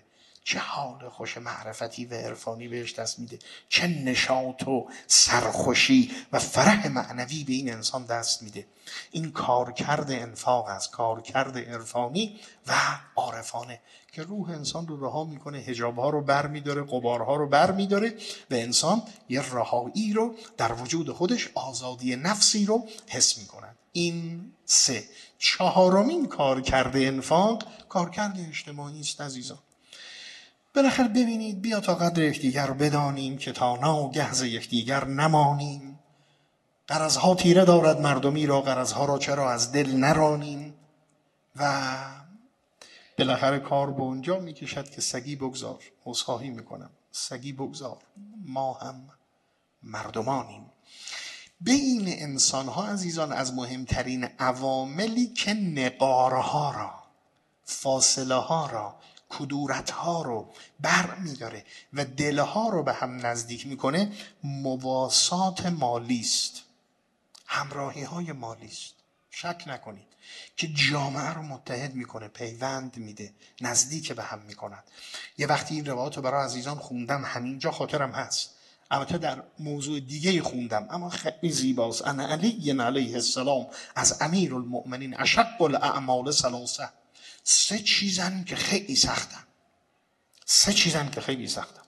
چه حال خوش معرفتی و عرفانی بهش دست میده، چه نشاط و سرخوشی و فرح معنوی به این انسان دست میده. این کارکرد انفاق است، کارکرد عرفانی و عارفانه که روح انسان رو رها میکنه، حجابها رو بر میداره، غبارها رو بر میداره و انسان یه رهایی رو در وجود خودش، آزادی نفسی رو حس میکنه. این 3. چهارمین کارکرد انفاق کارکرد اجتماعی است عزیزان. بالاخره ببینید، بیا تا قدر یکدیگر بدانیم که تا ناگه ز یکدیگر نمانیم. غرضها تیره دارد مردمی را، غرضها را چرا از دل نرانیم. و بالاخره کار به اونجا میکشد که سگی بگذار، عذرخواهی میکنم، سگی بگذار، ما هم مردمانیم. بین انسان‌ها عزیزان از مهمترین عواملی که نقارها را، فاصله ها را، کدورتها رو بر می‌داره و دلها رو به هم نزدیک میکنه، مواسات مالی است، همراهی های مالی است. شک نکنید که جامعه رو متحد میکنه، پیوند میده، نزدیک به هم میکند. یه وقتی این روایات رو برای عزیزان خوندم، همینجا خاطرم هست، البته در موضوع دیگه خوندم اما خیلی زیباست. ان علی علیه السلام از امیر المؤمنین اشق الاعمال ثلاثه، 3 چیزن که خیلی سختن، 3 چیزن که خیلی سختن.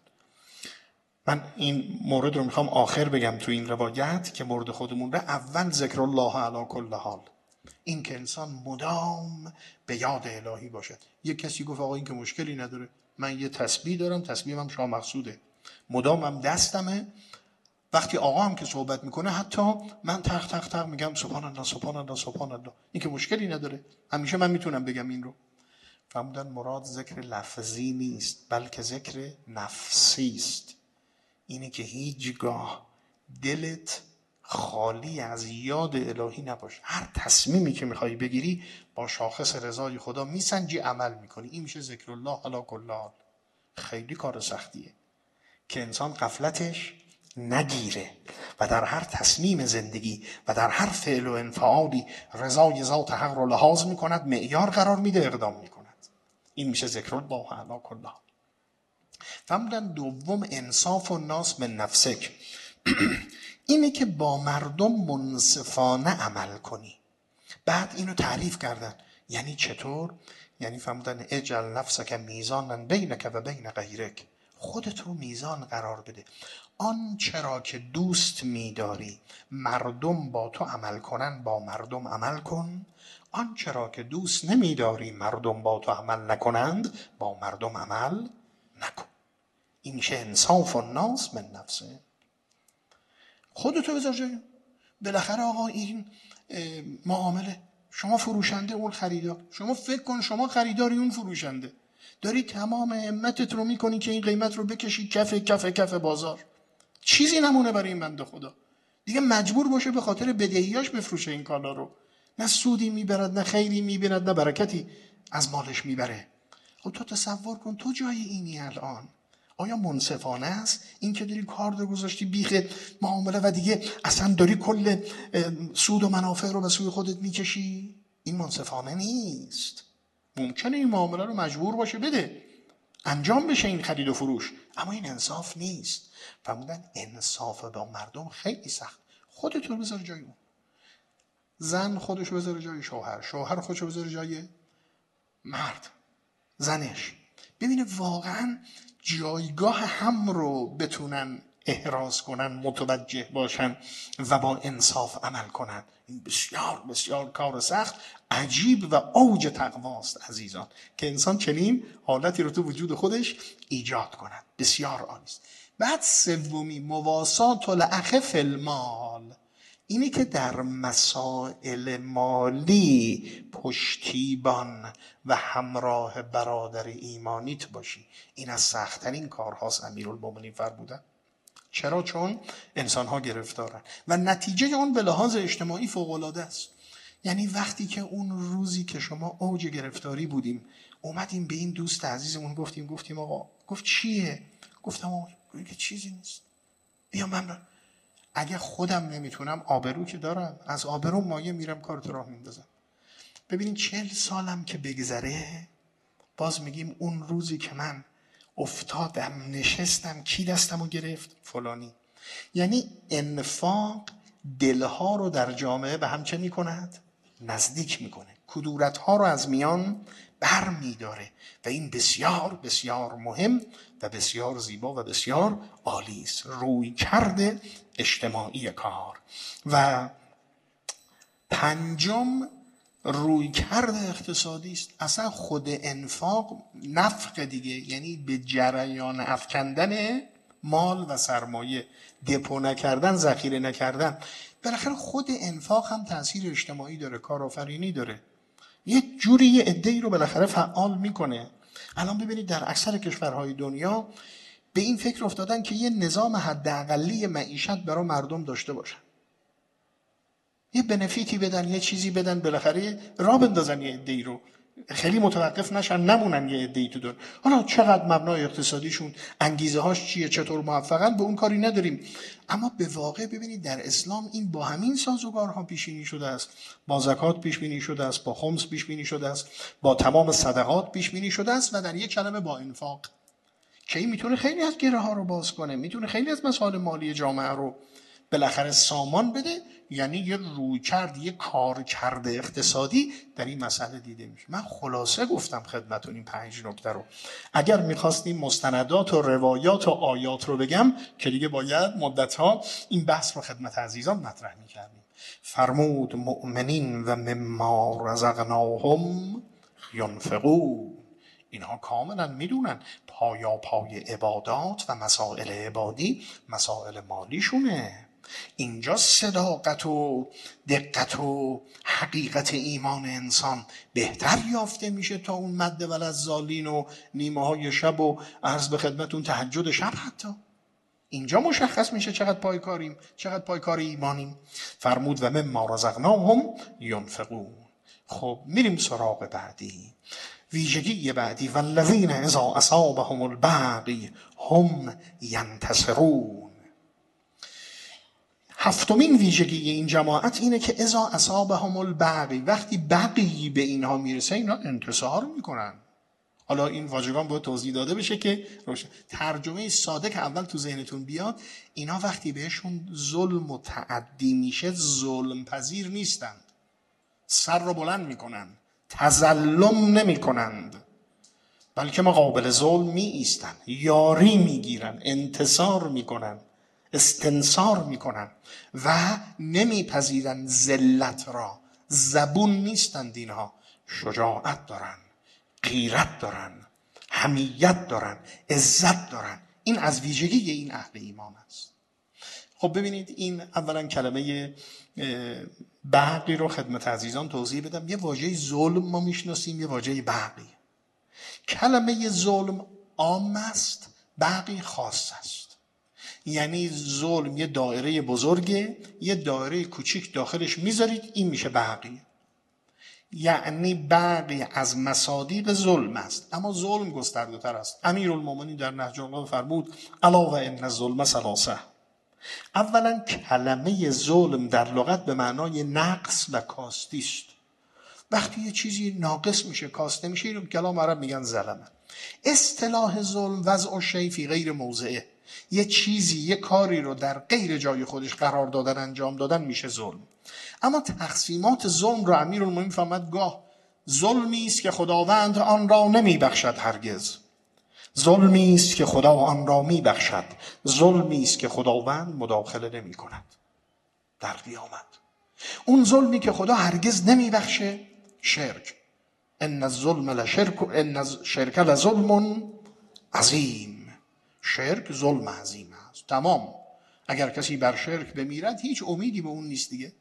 من این مورد رو میخوام آخر بگم تو این روایت که مورد خودمون رو. اول ذکر الله علی کل حال، این که انسان مدام به یاد الهی باشد. یک کسی گفت آقا این که مشکلی نداره، من یه تسبیح دارم، تسبیحم شاه مقصوده، مدامم دستمه، وقتی آقا هم که صحبت میکنه حتی من تق تق تق میگم سبحان الله سبحان الله سبحان الله، این که مشکلی نداره، همیشه من میتونم بگم این رو. فرمودن مراد ذکر لفظی نیست بلکه ذکر نفسی است. اینه که هیچگاه دلت خالی از یاد الهی نباشه. هر تصمیمی که میخوای بگیری با شاخص رضای خدا میسنجی، عمل میکنی. این میشه ذکر الله علی کل حال. خیلی کار سختیه که انسان غفلتش نگیره و در هر تصمیم زندگی و در هر فعل و انفعالی رضای ذات حق رو لحاظ میکند، معیار قرار میده، اقدام میکند. این میشه ذکر الله علی کل حال. فرمودن دوم انصاف الناس من نفسک، اینه که با مردم منصفانه عمل کنی. بعد اینو تعریف کردن، یعنی چطور؟ یعنی فرمودن اجعل نفسک میزانا بینک و بین غیرک، خودت رو میزان قرار بده. آن چرا که دوست میداری مردم با تو عمل کنن، با مردم عمل کن. آن چرا که دوست نمیداری مردم با تو عمل نکنند، با مردم عمل نکن. این میشه انصاف الناس من نفسه. خودتو بذار جای. بالاخره آقا این معامله، شما فروشنده اون خریدار، شما فکر کن شما خریداری اون فروشنده، داری تمام همتت رو میکنی که این قیمت رو بکشی کف کف کف بازار، چیزی نمونه برای این بنده خدا دیگه، مجبور باشه به خاطر بدهیاش بفروشه این کالا رو، نه سودی میبرد، نه خیری میبرد، نه برکتی از مالش میبره. خب تو تصور کن تو جای اینی الان، آیا منصفانه است این که داری کار رو گذاشتی بیخ معامله و دیگه اصلا داری کل سود و منافع رو به سوی خودت میکشی؟ این منصفانه نیست. ممکنه این معامله رو مجبور باشه بده، انجام بشه این خرید و فروش، اما این انصاف نیست. فرمودن انصاف با مردم خیلی سخت. خودت رو بذار جای اون، زن خودشو بذاره جای شوهر، شوهر خودشو بذاره جای مرد، زنش، ببینه واقعا جایگاه هم رو بتونن احراز کنن، متوجه باشن و با انصاف عمل کنن. این بسیار بسیار کار سخت، عجیب و اوج تقواست عزیزان که انسان چنین حالتی رو تو وجود خودش ایجاد کند. بسیار عالی است. بعد سومی مواسات الاخ فی المال، اینی که در مسائل مالی پشتیبان و همراه برادر ایمانیت باشی. این از سخت‌ترین کارهاست امیرالمومنین فرمودن. چرا؟ چون انسان‌ها گرفتارن و نتیجه اون به لحاظ اجتماعی فوق‌العاده است. یعنی وقتی که اون روزی که شما اوج گرفتاری بودیم اومدیم به این دوست عزیزمون گفتیم آقا، گفت چیه؟ گفتم آقا که چیزی نیست، بیا من اگه خودم نمیتونم، آبرو که دارم، از آبرو مایه میرم کارت راه میندازم. ببینین 40 سالم که بگذره باز میگیم اون روزی که من افتادم نشستم، کی دستمو گرفت؟ فلانی. یعنی انفاق دلها رو در جامعه به هم چه میکند؟ نزدیک میکنه، کدورتها رو از میان بر میداره و این بسیار بسیار مهم و بسیار زیبا و بسیار عالی است. روی کرده اجتماعی کار. و پنجم روی کرده اقتصادی است. اصلا خود انفاق نفق دیگه، یعنی به جریان افکندن مال و سرمایه، دپو نکردن، ذخیره نکردن. بالاخره خود انفاق هم تأثیر اجتماعی داره، کارآفرینی داره، یه جوری یه عده‌ای رو بالاخره فعال میکنه. الان ببینید در اکثر کشورهای دنیا به این فکر افتادن که یه نظام حداقلی معیشت برای مردم داشته باشن، یه بنفیتی بدن، یه چیزی بدن، بالاخره راه بندازن یه عده‌ای رو، خیلی متوقف نشن، نمونن یه عده‌ای تو دور. حالا چقدر مبنای اقتصادیشون، انگیزه هاش چیه، چطور موفقن، به اون کاری نداریم. اما به واقع ببینید در اسلام این با همین سازوکارها پیش بینی شده است. با زکات پیش بینی شده است، با خمس پیش بینی شده است، با تمام صدقات پیش بینی شده است و در یک کلمه با انفاق، که این میتونه خیلی از گره ها رو باز کنه، میتونه خیلی از مسائل مالی جامعه رو بالاخره سامان بده. یعنی یه رویکرد، یه کار کرده اقتصادی در این مسئله دیده میشه. من خلاصه گفتم خدمتتون این 5 نکته رو. اگر میخواستیم مستندات و روایات و آیات رو بگم که دیگه باید مدتها این بحث رو خدمت عزیزان مطرح میکردیم. فرمود مؤمنین و مما رزقناهم ینفقون. اینها کاملا میدونن پایا پای عبادات و مسائل عبادی مسائل مالیشونه. اینجا صداقت و دقت و حقیقت ایمان انسان بهتر یافته میشه تا اون مد وللضالین و نیمه های شب و عرض به خدمتون تهجد شب. حتی اینجا مشخص میشه چقدر پایکاریم، چقدر پایکار ایمانیم. فرمود و مما رزقناهم ینفقون. خب میریم سراغ بعدی. ویژگی بعدی والذین اذا اصابهم البغی هم ینتصرون. هفتمین ویژگی این جماعت اینه که اذا اصابهم البغی، وقتی بغی به اینها میرسه اینا انتصار میکنن. حالا این واژگان باید توضیح داده بشه که ترجمه ساده که اول تو ذهنتون بیاد، اینا وقتی بهشون ظلم و تعدی میشه ظلم پذیر نیستند، سر رو بلند میکنن، تظلم نمی کنند، بلکه مقابل ظلم می ایستن، یاری می گیرن، انتصار می کنن، استنصار می کنن و نمی پذیرن ذلت را. زبون نیستند اینها، شجاعت دارن، غیرت دارن، حمیت دارن، عزت دارن. این از ویژگی این اهل ایمان است. خب ببینید این اولا کلمه بغی رو خدمت عزیزان توضیح بدم. یه واژه ظلم ما میشناسیم، یه واژه بغی. کلمه ظلم عام است، بغی خاص است. یعنی ظلم یه دایره بزرگه، یه دایره کوچیک داخلش میذارید، این میشه بغی. یعنی بغی از مصادیق ظلم است، اما ظلم گسترده تر است. امیرالمومنین در نهج البلاغه فرمود الا و ان الظلم ثلاثه. اولا کلمه ظلم در لغت به معنای نقص و کاستی است. وقتی یه چیزی ناقص میشه، کاسته میشه، اینو کلام عرب میگن ظلمه. اصطلاح ظلم وضع شیء فی غیر موضعه، یه چیزی، یه کاری رو در غیر جای خودش قرار دادن، انجام دادن میشه ظلم. اما تقسیمات ظلم را امیرالمومنین فرمود گاه ظلمی است که خداوند آن را نمیبخشد هرگز، ظلمی است که خدا آن را میبخشد، ظلمی است که خداوند مداخله نمی کند در قیامت. اون ظلمی که خدا هرگز نمیبخشه شرک، ان الظلم لشرک، ان الشرک لظلم عظیم. شرک ظلم عظیم است. تمام. اگر کسی بر شرک بمیرد هیچ امیدی به اون نیست دیگه.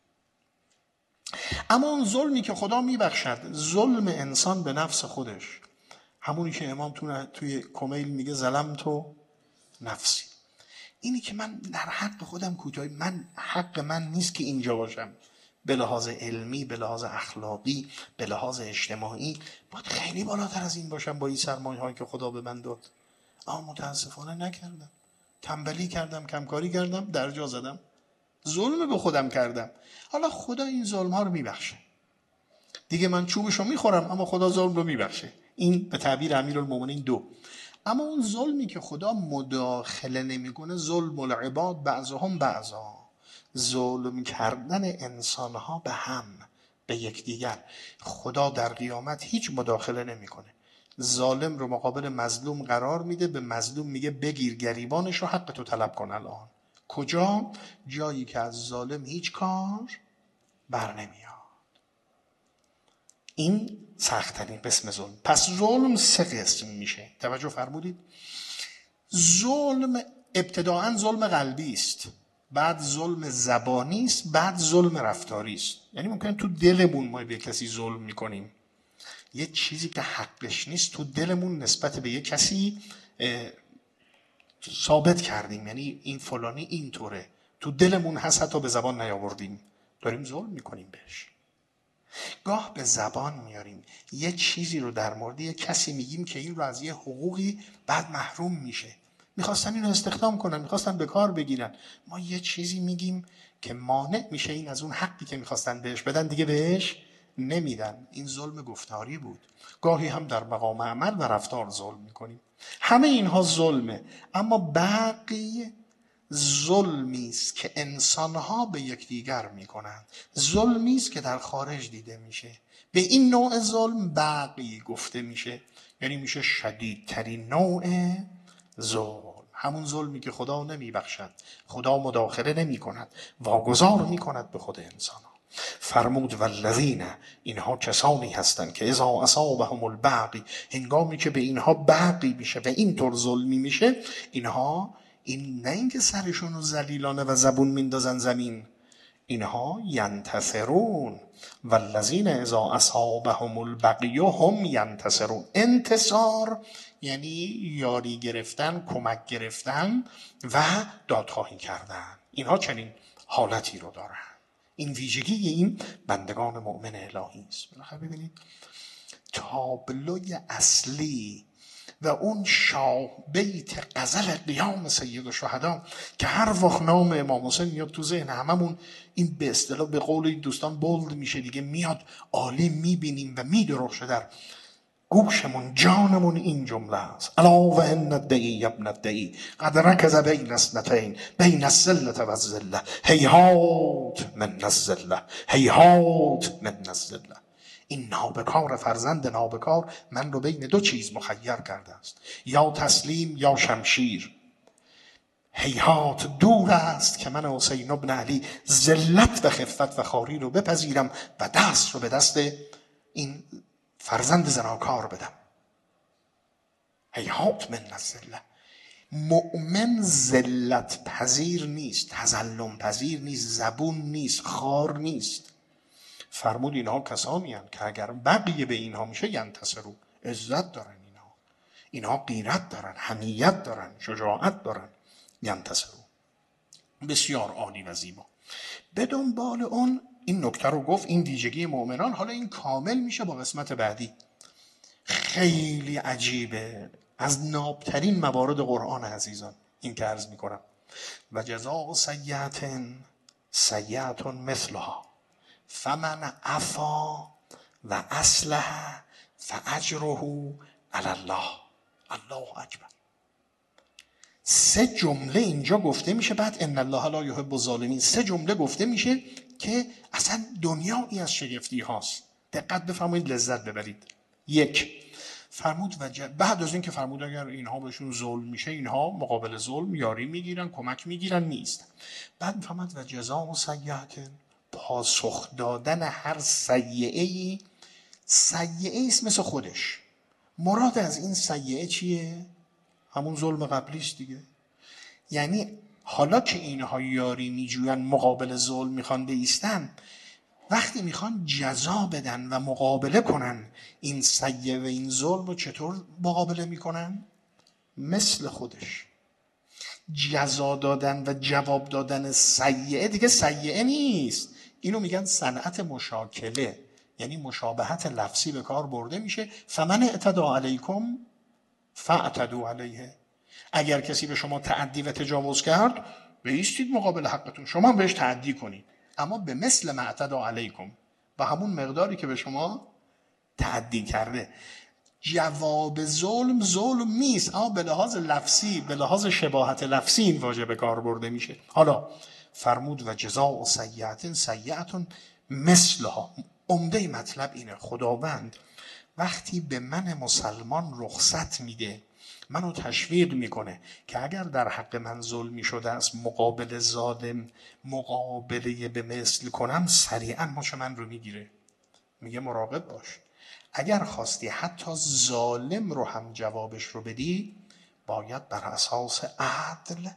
اما اون ظلمی که خدا میبخشد، ظلم انسان به نفس خودش، همونی که امام توی کمیل میگه ظلمت نفسی، اینی که من در حق خودم کوتاهی، من حق من نیست که اینجا باشم، به لحاظ علمی، به لحاظ اخلاقی، به لحاظ اجتماعی باید خیلی بالاتر از این باشم با این سرمایه هایی که خدا به من داد. اما متاسفانه نکردم، تنبلی کردم، کمکاری کردم، درجا زدم، ظلم به خودم کردم. حالا خدا این ظلم ها رو میبخشه دیگه، من چوبشو میخورم اما خدا ظلم رو میبخشه. این به تعبیر امیرالمومنین 2. اما اون ظلمی که خدا مداخله نمیکنه، ظلم العباد بعضهم بعضا، ظلم کردن انسانها به هم، به یکدیگر. خدا در قیامت هیچ مداخله نمیکنه، ظالم رو مقابل مظلوم قرار میده، به مظلوم میگه بگیر گریبانش رو، حق تو طلب کن الان. کجا؟ جایی که از ظالم هیچ کار بر نمیاد. این سخت‌ترین قسم ظلم. پس ظلم 3 قسم میشه، توجه فرمودید؟ ظلم ابتداعاً ظلم قلبی است، بعد ظلم زبانی است، بعد ظلم رفتاری است. یعنی ممکنه تو دلمون ما به کسی ظلم میکنیم، یه چیزی که حقش نیست تو دلمون نسبت به یه کسی ثابت کردیم، یعنی این فلانی اینطوره، تو دلمون هست حتی به زبان نیاوردیم، داریم ظلم میکنیم بهش. گاه به زبان میاریم یه چیزی رو در مورد یه کسی میگیم که این رو از یه حقوقی بعد محروم میشه، میخواستن اینو استخدام کنن، میخواستن به کار بگیرن، ما یه چیزی میگیم که مانع میشه این از اون حقی که میخواستن بهش بدن دیگه بهش نمیدن. این ظلم گفتاری بود. گاهی هم در مقام عمل و رفتار ظلم میکنیم. همه اینها ظلمه، اما باقی ظلمی است که انسانها به یکدیگر میکنند، ظلمی است که در خارج دیده میشه. به این نوع ظلم باقی گفته میشه، یعنی میشه شدیدترین نوع ظلم. همون ظلمی که خدا نمیبخشد، خدا مداخله نمی کند، واگذار میکند به خود انسان. فرمود والذین، اینها کسانی هستند که اذا اصابهم البغی، هنگامی که به اینها بغی میشه و اینطور ظلمی میشه، اینها این نه اینکه سرشون رو ذلیلانه و زبون میندازن زمین، اینها ینتصرون. والذین اذا اصابهم البغی هم ینتصرون. انتصار یعنی یاری گرفتن، کمک گرفتن و دادخواهی کردن. اینها چنین حالتی رو دارن. این ویژگی این بندگان مؤمن الهی است. بالاخره ببینید تابلوی اصلی و اون شاه بیت غزل قیام سید الشهدا که هر وقت نام امام حسین میاد تو ذهن هممون، این به اصطلاح به قول دوستان بولد میشه دیگه، میاد عالی میبینیم و میدرخشه در گوشمون، جانمون این جمله است: الا و ان الدعی ابن الدعی قد رکز بین اثنتین بین الذله و الذله هیهات من الذله هیهات من الذله. این نابکار فرزند نابکار من رو بین 2 چیز مخیر کرده است، یا تسلیم یا شمشیر. هیهات دور است که من حسین ابن علی ذلت و خفت و خواری رو بپذیرم و دست رو به دست این فرزند زناکار بدم. هیهات من الذله. مؤمن ذلت پذیر نیست، تظلم پذیر نیست، زبون نیست، خوار نیست. فرمود اینها کسانی هستند که اگر بقیه به اینها میشه ینتصرون، عزت دارن، اینها غیرت دارن، حمیت دارن، شجاعت دارن، ینتصرون. بسیار عالی و زیبا. به دنبال اون این نکته رو گفت، این ویژگی مؤمنان. حالا این کامل میشه با قسمت بعدی. خیلی عجیبه، از نابترین موارد قرآن عزیزان این که عرض میکنم: و جزاء سیئة سیئة مثلها فمن عفا و اصلح فاجره علی الله. الله اکبر. 3 جمله اینجا گفته میشه، بعد ان الله لا یحب الظالمین. 3 جمله گفته میشه که اصلا دنیایی از شگفتی هاست. دقت بفرمایید، لذت ببرید. 1 فرمود بعد از این که فرمود اگر اینها بهشون ظلم میشه، اینها مقابل ظلم یاری میگیرن، کمک میگیرن، نیست. بعد فرمود و جزاء سیئة، پاسخ دادن هر سیئه‌ای. سیئه است مثل خودش. مراد از این سیئه چیه؟ همون ظلم قبلی است دیگه. یعنی حالا که اینها یاری میجوین، مقابل ظلم میخوان بایستن، وقتی میخوان جزا بدن و مقابله کنن این سیئه و این ظلم رو چطور مقابله میکنن؟ مثل خودش. جزا دادن و جواب دادن سیئه دیگه سیئه نیست، اینو میگن صنعت مشاکله، یعنی مشابهت لفظی به کار برده میشه. فمن اعتدی علیکم فاعتدوا علیه. اگر کسی به شما تعدی و تجاوز کرد، بایستید مقابل حقتون، شما بهش تعدی کنید، اما به مثل ما اعتدی علیکم، با همون مقداری که به شما تعدی کرده. جواب ظلم نیست، اما به لحاظ لفظی، به لحاظ شباهت لفظی این واژه به کار برده میشه. حالا فرمود و جزاء سیئة سیئة مثلها. عمده مطلب اینه، خداوند وقتی به من مسلمان رخصت میده، منو تشویق میکنه که اگر در حق من ظلمی شده است، مقابل ظالم مقابله به مثل کنم، سریعا مچ من رو میگیره. میگه مراقب باش، اگر خواستی حتی ظالم رو هم جوابش رو بدی، باید بر اساس عدل،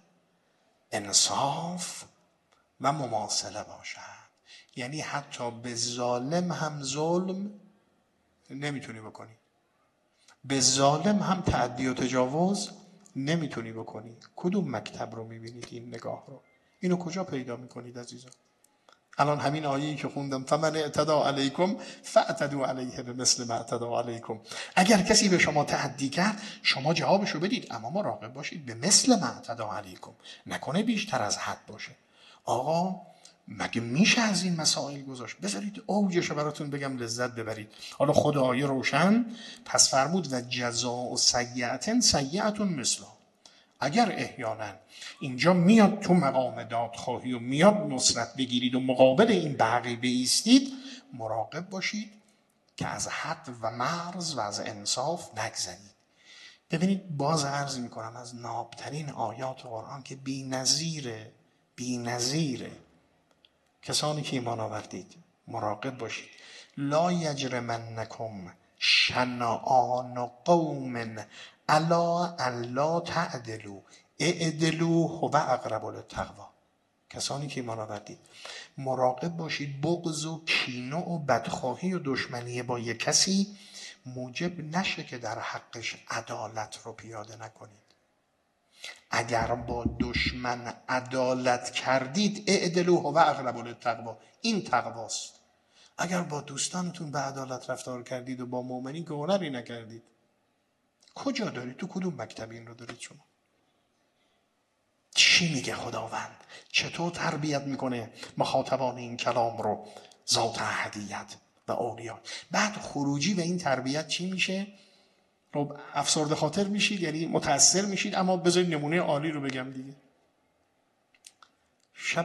انصاف و مماثله باشد. یعنی حتی به ظالم هم ظلم نمیتونی بکنی، به ظالم هم تعدی و تجاوز نمیتونی بکنی. کدوم مکتب رو میبینید این نگاه رو؟ اینو کجا پیدا میکنید عزیزان؟ الان همین آیه‌ای که خوندم فمن اعتدی علیکم فاعتدوا علیه بمثل ما اعتدی علیکم. اگر کسی به شما تعدی کرد، شما جوابشو بدید، اما مراقب باشید به مثل ما اعتدی علیکم، نکنه بیشتر از حد باشه. آقا مگه میشه از این مسائل گذاشت؟ بذارید اوجشو براتون بگم لذت ببرید. حالا خود آیه روشن، پس فرمود و جزاء سیئة سیئة مثلها. اگر احیانا اینجا میاد تو مقام دادخواهی و میاد نصرت بگیرید و مقابل این بقیه بایستید، مراقب باشید که از حد و مرز و از انصاف نگذرید. ببینید باز عرض میکنم از نابترین آیات قرآن که بی‌نظیره. کسانی که ایمان آوردید مراقب باشید. لا یجرمنکم شنآن قوم الا الا تعدلوا اعدلوا هو اقرب للتقوی. کسانی که ایمان آوردید مراقب باشید بغض و کینه و بدخواهی و دشمنی با یک کسی موجب نشه که در حقش عدالت رو پیاده نکنید. اگر با دشمن عدالت کردید اعدلوا هو اقرب للتقوی، این تقواست. اگر با دوستانتون به عدالت رفتار کردید و با مؤمنین که هنری نکردید، کجا دارید؟ تو کدوم مکتب این رو دارید شما؟ چی میگه خداوند؟ چطور تربیت میکنه مخاطبان این کلام رو؟ ذات احدیت و اولیا. بعد خروجی به این تربیت چی میشه؟ خب افسرده خاطر میشید، یعنی متأثر میشید. اما بذارید نمونه عالی رو بگم دیگه. شب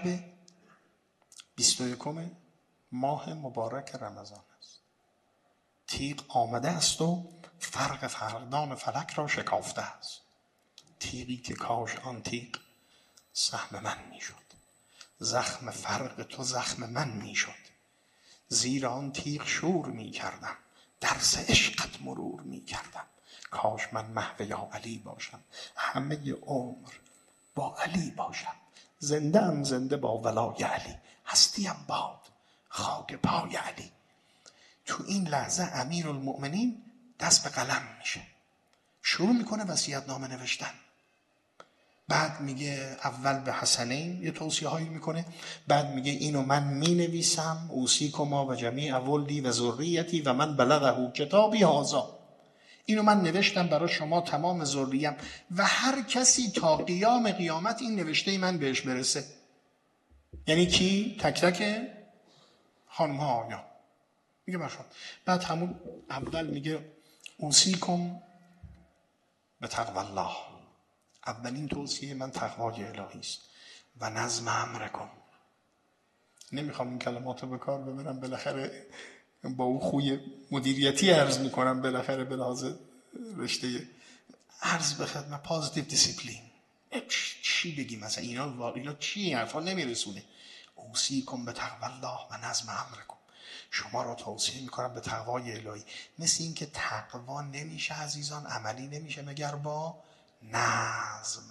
21 ماه مبارک رمضان است. تیغ آمده است و فرق فردان فلک را شکافته است. تیغی که کاش آن تیغ سهم من میشد، زخم فرق تو زخم من میشد. زیر آن تیغ شور میکردم، درس عشقت مرور میکردم. کاش من محو یا علی باشم، همه عمر با علی باشم. زنده ام زنده با ولای علی، هستیم باد خاک پای علی. تو این لحظه امیرالمؤمنین دست به قلم میشه، شروع میکنه وصیت‌نامه نوشتن. بعد میگه اول به حسنین یه توصیه هایی میکنه، بعد میگه اینو من مینویسم اوصیکما و جمیع ولدی و ذریتی و من بلغه کتابی هذا. اینو من نوشتم برای شما تمام ذریم و هر کسی تا قیامت این نوشته من بهش برسه. یعنی کی؟ تک تک خانم ها آیا میگه برشون. بعد همون اول میگه اوصیکم به تقوی الله. اولین توصیه من تقوای الهی است و نظم امرکم. نمیخوام این کلمات رو به کار ببرم، بالاخره با اون خوی مدیریتی عرض میکنم، بالاخره به لحاظ رشته عرض به خدمت پازیتیو دیسیپلین. چی بگیم مثلا اینا چی حرفا نمیرسونه. اوصیکم به تقوی الله و نظم امرکم. شما را توصیه میکنم به تقوای الهی. مثل این که تقوا نمیشه عزیزان، عملی نمیشه مگر با نظم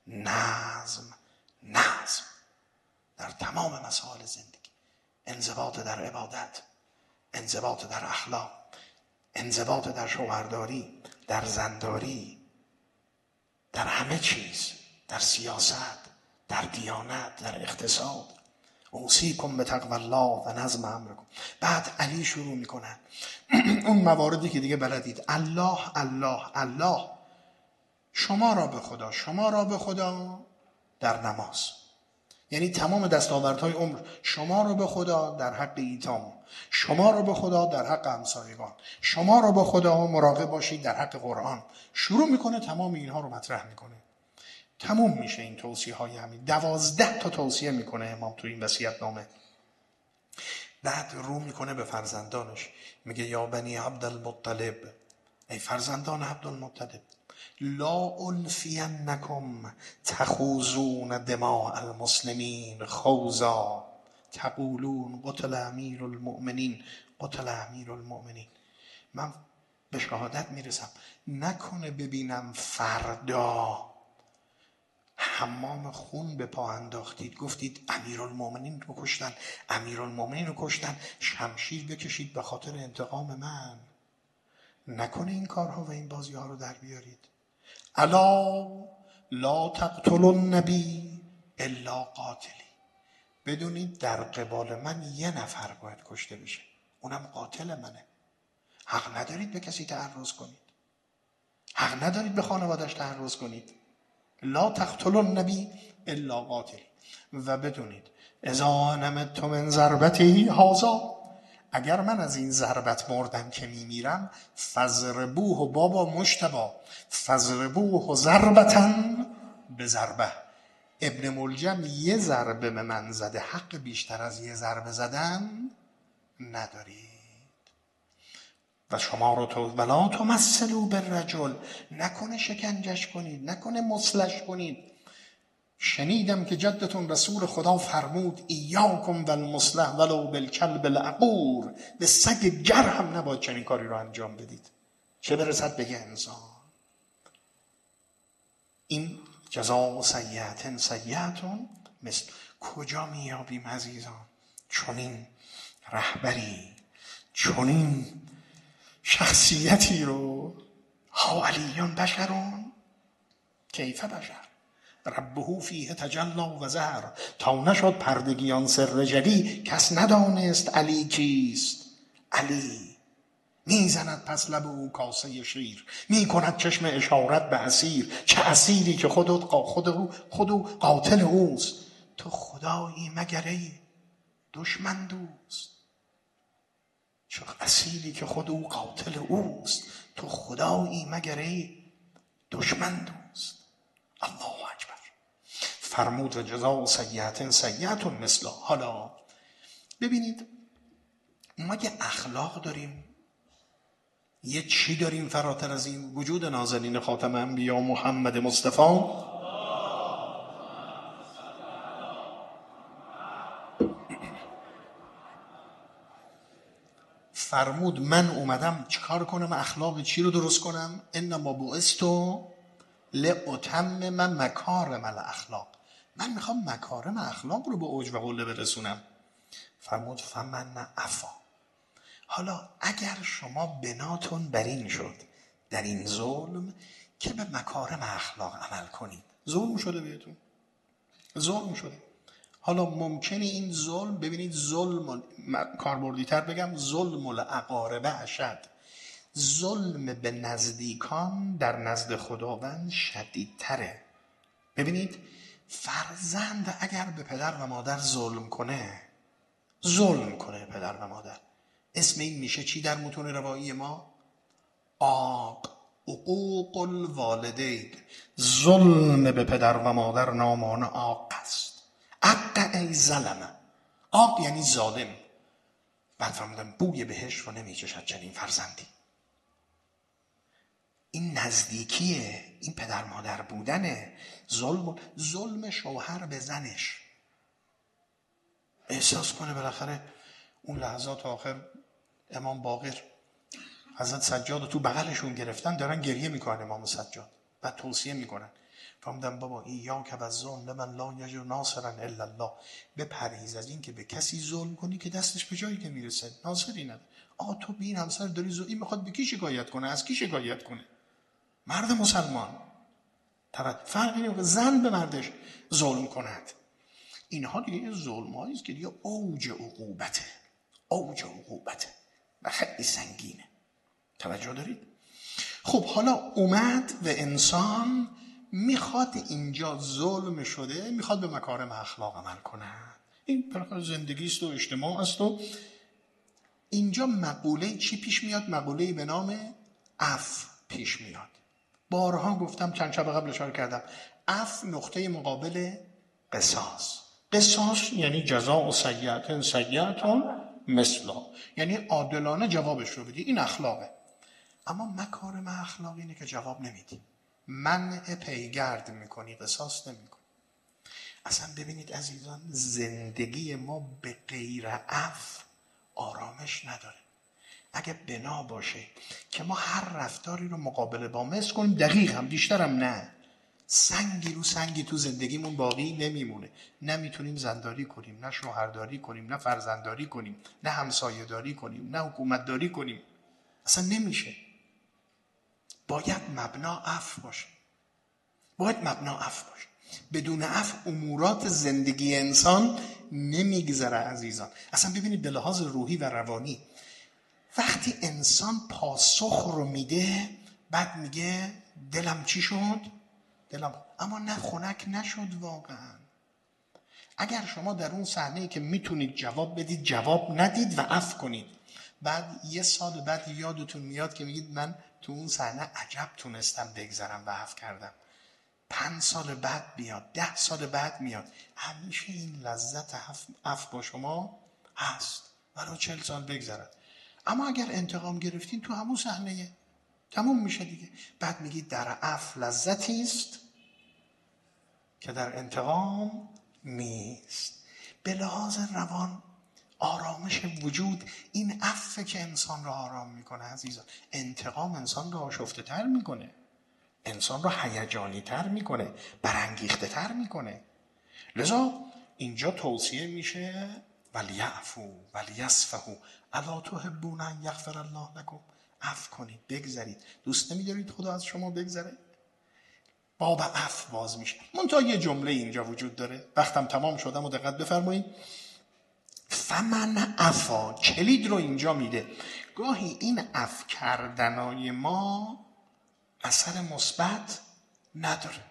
در تمام مسائل زندگی. انضباط در عبادت، انضباط در اخلاق، انضباط در شوهرداری، در زنداری، در همه چیز، در سیاست، در دیانت، در اقتصاد. اوصیکم به تقوی الله و نظم امرکم. بعد علی شروع میکنن اون مواردی که دیگه بلدید. الله الله الله. شما را به خدا در نماز. یعنی تمام دستاوردهای عمر شما رو به خدا در حق ایتام، شما رو به خدا در حق همسایگان، شما رو به خدا مراقب باشید در حق قرآن. شروع میکنه تمام اینها رو مطرح میکنه. تموم میشه این توصیه های همین 12 تا توصیه میکنه امام تو این وصیت‌نامه. بعد رو میکنه به فرزندانش، میگه یا بنی عبدالمطلب، ای فرزندان عبدالمطلب، لا انفینکم تخوضون دماء المسلمین خوضا تقولون قتل امیر المؤمنین قتل امیر المؤمنین. من به شهادت میرسم نکنه ببینم فردا حمام خون به پا انداختید، گفتید امیرالمومنین رو کشتن، امیرالمومنین رو کشتن، شمشیر بکشید به خاطر انتقام من. نکنه این کارها و این بازی ها رو در بیارید. الا لا تقتلوا النبی الا قاتلی. بدونید در قبال من یه نفر باید کشته بشه، اونم قاتل منه. حق ندارید به کسی تعرض کنید، حق ندارید به خانوادش تعرض کنید. لا تقتلوا النبی الا قاتلی. و بدونید اذا نمت من ضربتی هذا، اگر من از این ضربت مردم که میمیرم، فضربوه بابا مجتبی، فضربوه ضربتا به ضربه. ابن ملجم یه ضربه به من زده، حق بیشتر از یه ضربه زدن ندارید. و شما رو تو ولا تمثلوا بالرجل، نکنه شکنجش کنید، نکنه مسلش کنید. شنیدم که جدتون رسول خدا فرمود ایاکم والمصلح ولو بالکلب العقور، به سگ جر هم نباید چنین کاری رو انجام بدید، چه برسد بگه انسان. این جزاء سیئة سیئة مثل. کجا میابیم عزیزان چنین رهبری، چنین شخصیتی رو؟ ها علیون بشرون کیف بشر ربه فیه تجلا و ظهر. تا نشد پردگیان سر جلی، کس ندانست علی کیست. علی میزند پس لب او کاسه شیر، میکند چشم اشارت به اسیر. چه اسیری که خود قاتل اوست. تو خدایی مگر ای دشمن دوست. چه اسیری که خود او قاتل اوست، تو خدایی مگر ای دشمن دوست. الله اکبر. فرمود و جزاء سیئة سیئة مثلها. حالا ببینید ما یه اخلاق داریم، یه چی داریم فراتر از این؟ وجود نازنین خاتم انبیا محمد مصطفی فرمود من اومدم چیکار کنم؟ اخلاق چی رو درست کنم؟ انما بعثت لاتمم مکارم الاخلاق. من میخوام مکارم اخلاق رو به اوج و قله برسونم. فرمود فمن عفا. حالا اگر شما بناتون بر این شد در این ظلم که به مکارم اخلاق عمل کنید، ظلم شده بهتون، ظلم شده. حالا ممکنه این ظلم، ببینید ظلم کاربردی تر بگم، ظلم الاقاربه اشد. ظلم به نزدیکان در نزد خداوند شدیدتره. ببینید فرزند اگر به پدر و مادر ظلم کنه پدر و مادر، اسم این میشه چی در متون روایی ما؟ عقوق الوالدین. ظلم به پدر و مادر نامان عاق است. عق ای ظلمه. عاق یعنی ظالم. بعد فرمودن بوی بهشت رو نمیچشد چنین فرزندی. این نزدیکیه، این پدر مادر بودنه. ظلم شوهر به زنش، احساس کنه بالاخره اون لحظات آخر امام باقر حضرت سجاد رو تو بغلشون گرفتن دارن گریه میکنن امام سجاد، بعد توصیه میکنن فرمودن بابا ایاک والظلم من لا یجد ناصرا الا الله. بپرهیز از این که به کسی ظلم کنی که دستش به جایی که میرسه ناصری نداره. آقا تو به این همسر داری ظلم، این میخواد به کی شکایت کنه؟ از کی شکایت کنه؟ مرد مسلمان. فرقی نمیکنه زن به مردش ظلم کند. اینها دیگه ظلم‌هایی است که دیگه اوج عقوبته و خیلی سنگینه. توجه دارید؟ خب حالا اومد و انسان میخواد اینجا ظلم شده، میخواد به مکارم اخلاق عمل کنه. این پر زندگی است و اجتماع است و اینجا مقوله چی پیش میاد؟ مقوله به نام عفو پیش میاد. بارها گفتم، چند شب قبل اشاره کردم، عفو نقطه مقابل قصاص. قصاص یعنی جزاء و سیئة سیئة مثلها، یعنی عادلانه جوابش رو بدی، این اخلاقه. اما مکارم اخلاق اینه که جواب نمیدی، منع پیگرد میکنی، قصاص نمیکنی. اصلا ببینید عزیزان، زندگی ما به غیر عفو آرامش نداره. اگه بنا باشه که ما هر رفتاری رو مقابله با مثل کنیم، دقیق هم بیشتر هم نه، سنگی رو سنگی تو زندگیمون باقی نمیمونه. نمیتونیم زنداری کنیم، نه شوهرداری کنیم، نه فرزندداری کنیم، نه همسایه‌داری کنیم، نه حکومتداری کنیم. اصلا نمیشه. باید مبنا عفو باشه. باید مبنا عفو باشه. بدون عفو امورات زندگی انسان نمیگذره عزیزان. اصلا ببینید به لحاظ روحی و روانی، وقتی انسان پاسخ رو میده، بعد میگه دلم چی شد؟ دلم، اما نه خنک نشد واقعا. اگر شما در اون صحنه‌ای که میتونید جواب بدید جواب ندید و عفو کنید، بعد یه سال بعد یادتون میاد که میگید من تو اون صحنه عجب تونستم بگذرم و عفو کردم. 5 سال بعد میاد، 10 سال بعد میاد، همیشه این لذت عفو با شما هست ولو 40 سال بگذرد. اما اگر انتقام گرفتین تو همون صحنه تموم میشه دیگه. بعد میگید در عفو لذتی است که در انتقام نیست. به لحاظ روان آرامش وجود این عفو که انسان را آرام میکنه عزیزان. انتقام انسان را آشفته تر میکنه، انسان را هیجانی تر میکنه، برانگیخته تر میکنه. لذا اینجا توصیه میشه ولیعفو ولیصفحوا الا تحبون ان یغفر الله لکم. عفو کنید، بگذرید. دوست نمیدارید خدا از شما بگذره؟ باب عفو باز میشه. منتها یه جمله اینجا وجود داره، وقتم تمام شدم و دقت بفرمایید. فمن عفا، کلید رو اینجا میده. گاهی این عفو کردنای ما اثر مثبت نداره.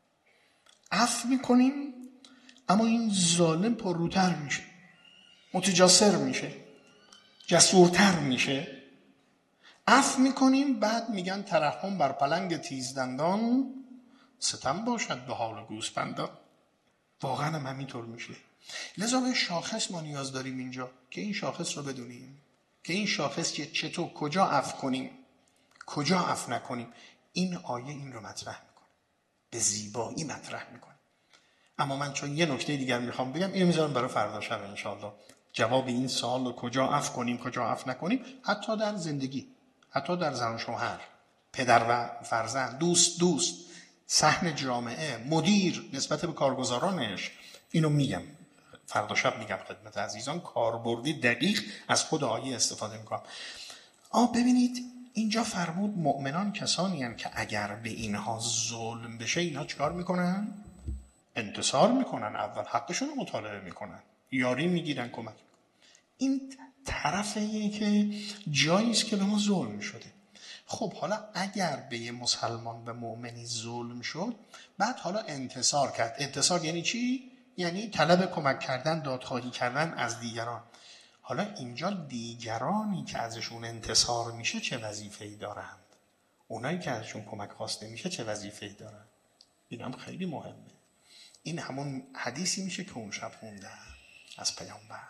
عفو میکنیم اما این ظالم پرروتر میشه، متجاسر میشه، جسورتر میشه. عفو میکنیم بعد میگن ترحم بر پلنگ تیزدندان ستم باشد به حال گوسپندان. واقعا هم همینطور میشه. لذا به شاخص ما نیاز داریم اینجا که این شاخص رو بدونیم که این شاخص چطور، کجا عفو کنیم، کجا عفو نکنیم. این آیه این رو مطرح میکنه، به زیبایی مطرح میکنه. اما من چون یه نکته دیگر میخوام بگم، اینو میذارم برای فردا شب انشاءالله، جواب این سوال رو کجا عفو کنیم کجا عفو نکنیم، حتی در زندگی، حتی در زن و شوهر، پدر و فرزند، دوست، صحن جامعه، مدیر نسبت به کارگزارانش. اینو میگم فردا شب، میگم خدمت عزیزان، کاربردی دقیق از خود آیه استفاده میکنم. ببینید اینجا فرمود مؤمنان کسانی هستند که اگر به اینها ظلم بشه اینها چیکار میکنن؟ انتصار میکنن، اول حقشون رو مطالبه میکنن، یاری میگیرن، کمک میکنن. این طرفیه که جاییست که به ما ظلم شده. خب حالا اگر به یه مسلمان به مؤمنی ظلم شد، بعد حالا انتصار کرد. انتصار یعنی چی؟ یعنی طلب کمک کردن، دادخواهی کردن از دیگران. حالا اینجا دیگرانی که ازشون انتصار میشه چه وظیفه‌ای دارند؟ اونایی که ازشون کمک خواسته میشه چه وظیفه‌ای دارند؟ اینم خیلی مهمه. این همون حدیثی میشه که اون شب خوندم از پیامبر: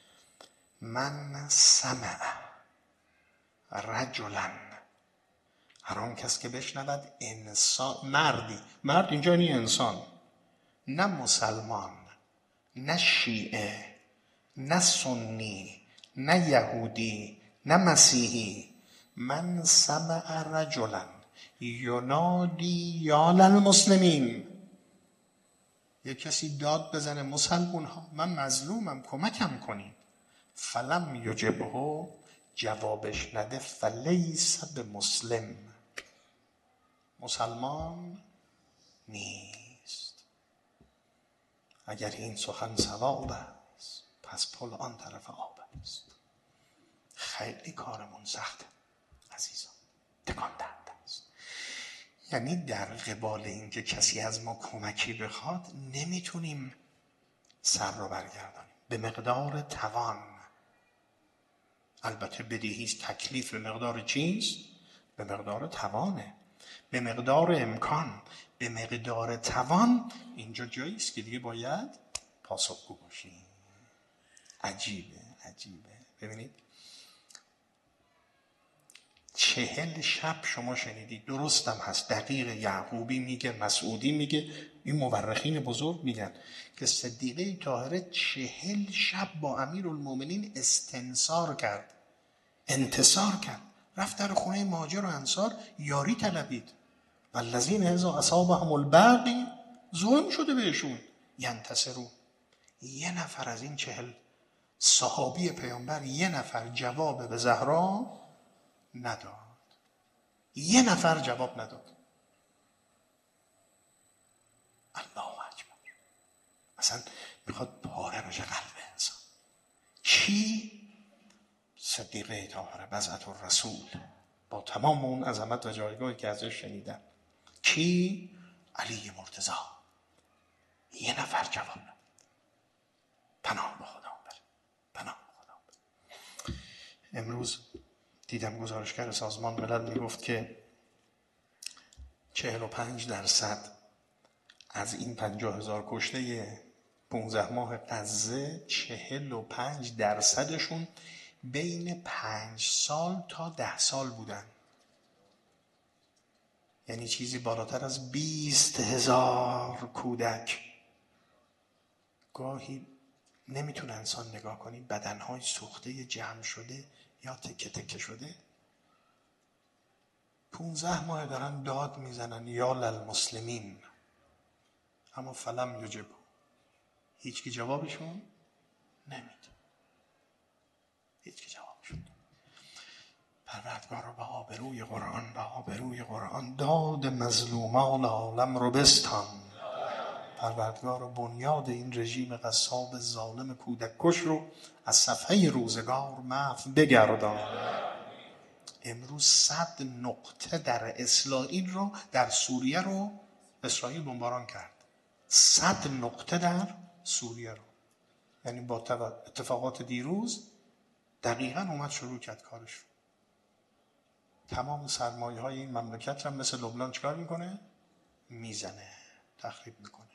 من سمع رجلا، هر آن کس که بشنود انسان، مرد اینجا یعنی انسان، نه مسلمان، نه شیعه، نه سنی، نه یهودی، نه مسیحی. من سمع رجلا ینادی یا للمسلمین، یک کسی داد بزنه مسلمون ها من مظلومم کمکم کنین، فلم یجبه، جوابش نده، فلیس به مسلم، مسلمان نیست. اگر این سخن صواب است پس پل آن طرف آب است. خیلی کارمون سخته عزیزان، تکان دهنده است. یعنی در قبال این که کسی از ما کمکی بخواد نمیتونیم سر رو برگردانیم به مقدار توان. البته بدیهیست، تکلیف به مقدار چیست؟ به مقدار توانه، به مقدار امکان، به مقدار توان. اینجا جاییست که دیگه باید پاسخگو باشیم. عجیبه. ببینید 40 شب شما شنیدید، درستم هست، دقیق یعقوبی میگه، مسعودی میگه، این مورخین بزرگ میگن که صدیقه طاهره 40 شب با امیرالمومنین استنصار کرد، انتصار کرد، رفت در خونه مهاجر و انصار یاری طلبید. والذین اذا اصابهم البغی، ظلم شده بهشون، ینتصرون. یه نفر از این 40 صحابی پیامبر، یه نفر جواب به زهرا نداد، یه نفر جواب نداد. الله اکبر. اصلا میخواد پاره بشه قلب انسان. کی؟ صدیقه طاهره بضعة الرسول، با تمام اون عظمت و جایگاهی که ازش شنیدم. کی؟ علی مرتضی. یه نفر جواب نداد. پناه به خدا بره، پناه به خدا بره. امروز دیدم گزارشگر سازمان ملل میگفت که 45% از این 50,000 کشته 15 ماه غزه 45%شون بین 5 سال تا 10 سال بودن. یعنی چیزی بالاتر از 20,000 کودک. گاهی نمیتونه انسان نگاه کنی بدنهای سوخته جمع شده یا تکه تکه شده. 15 ماه دارن داد میزنن یا للمسلمین، اما فلم یجب، هیچ کی جوابشون نمیده، هیچ کی جوابشون نمیده. پروردگار به آبروی قرآن، به آبروی قرآن داد مظلومان عالم رو بستان. پروردگار و بنیاد این رژیم قصاب ظالم کودک کش رو از صفحه روزگار محو بگردان. امروز 100 نقطه در اسرائیل رو، در سوریه رو اسرائیل بمباران کرد. 100 نقطه در سوریه رو. یعنی با اتفاقات دیروز دقیقاً اومد شروع کرد کارش رو. تمام سرمایه های این مملکت هم مثل لبنان چکار میکنه؟ میزنه، تخریب میکنه.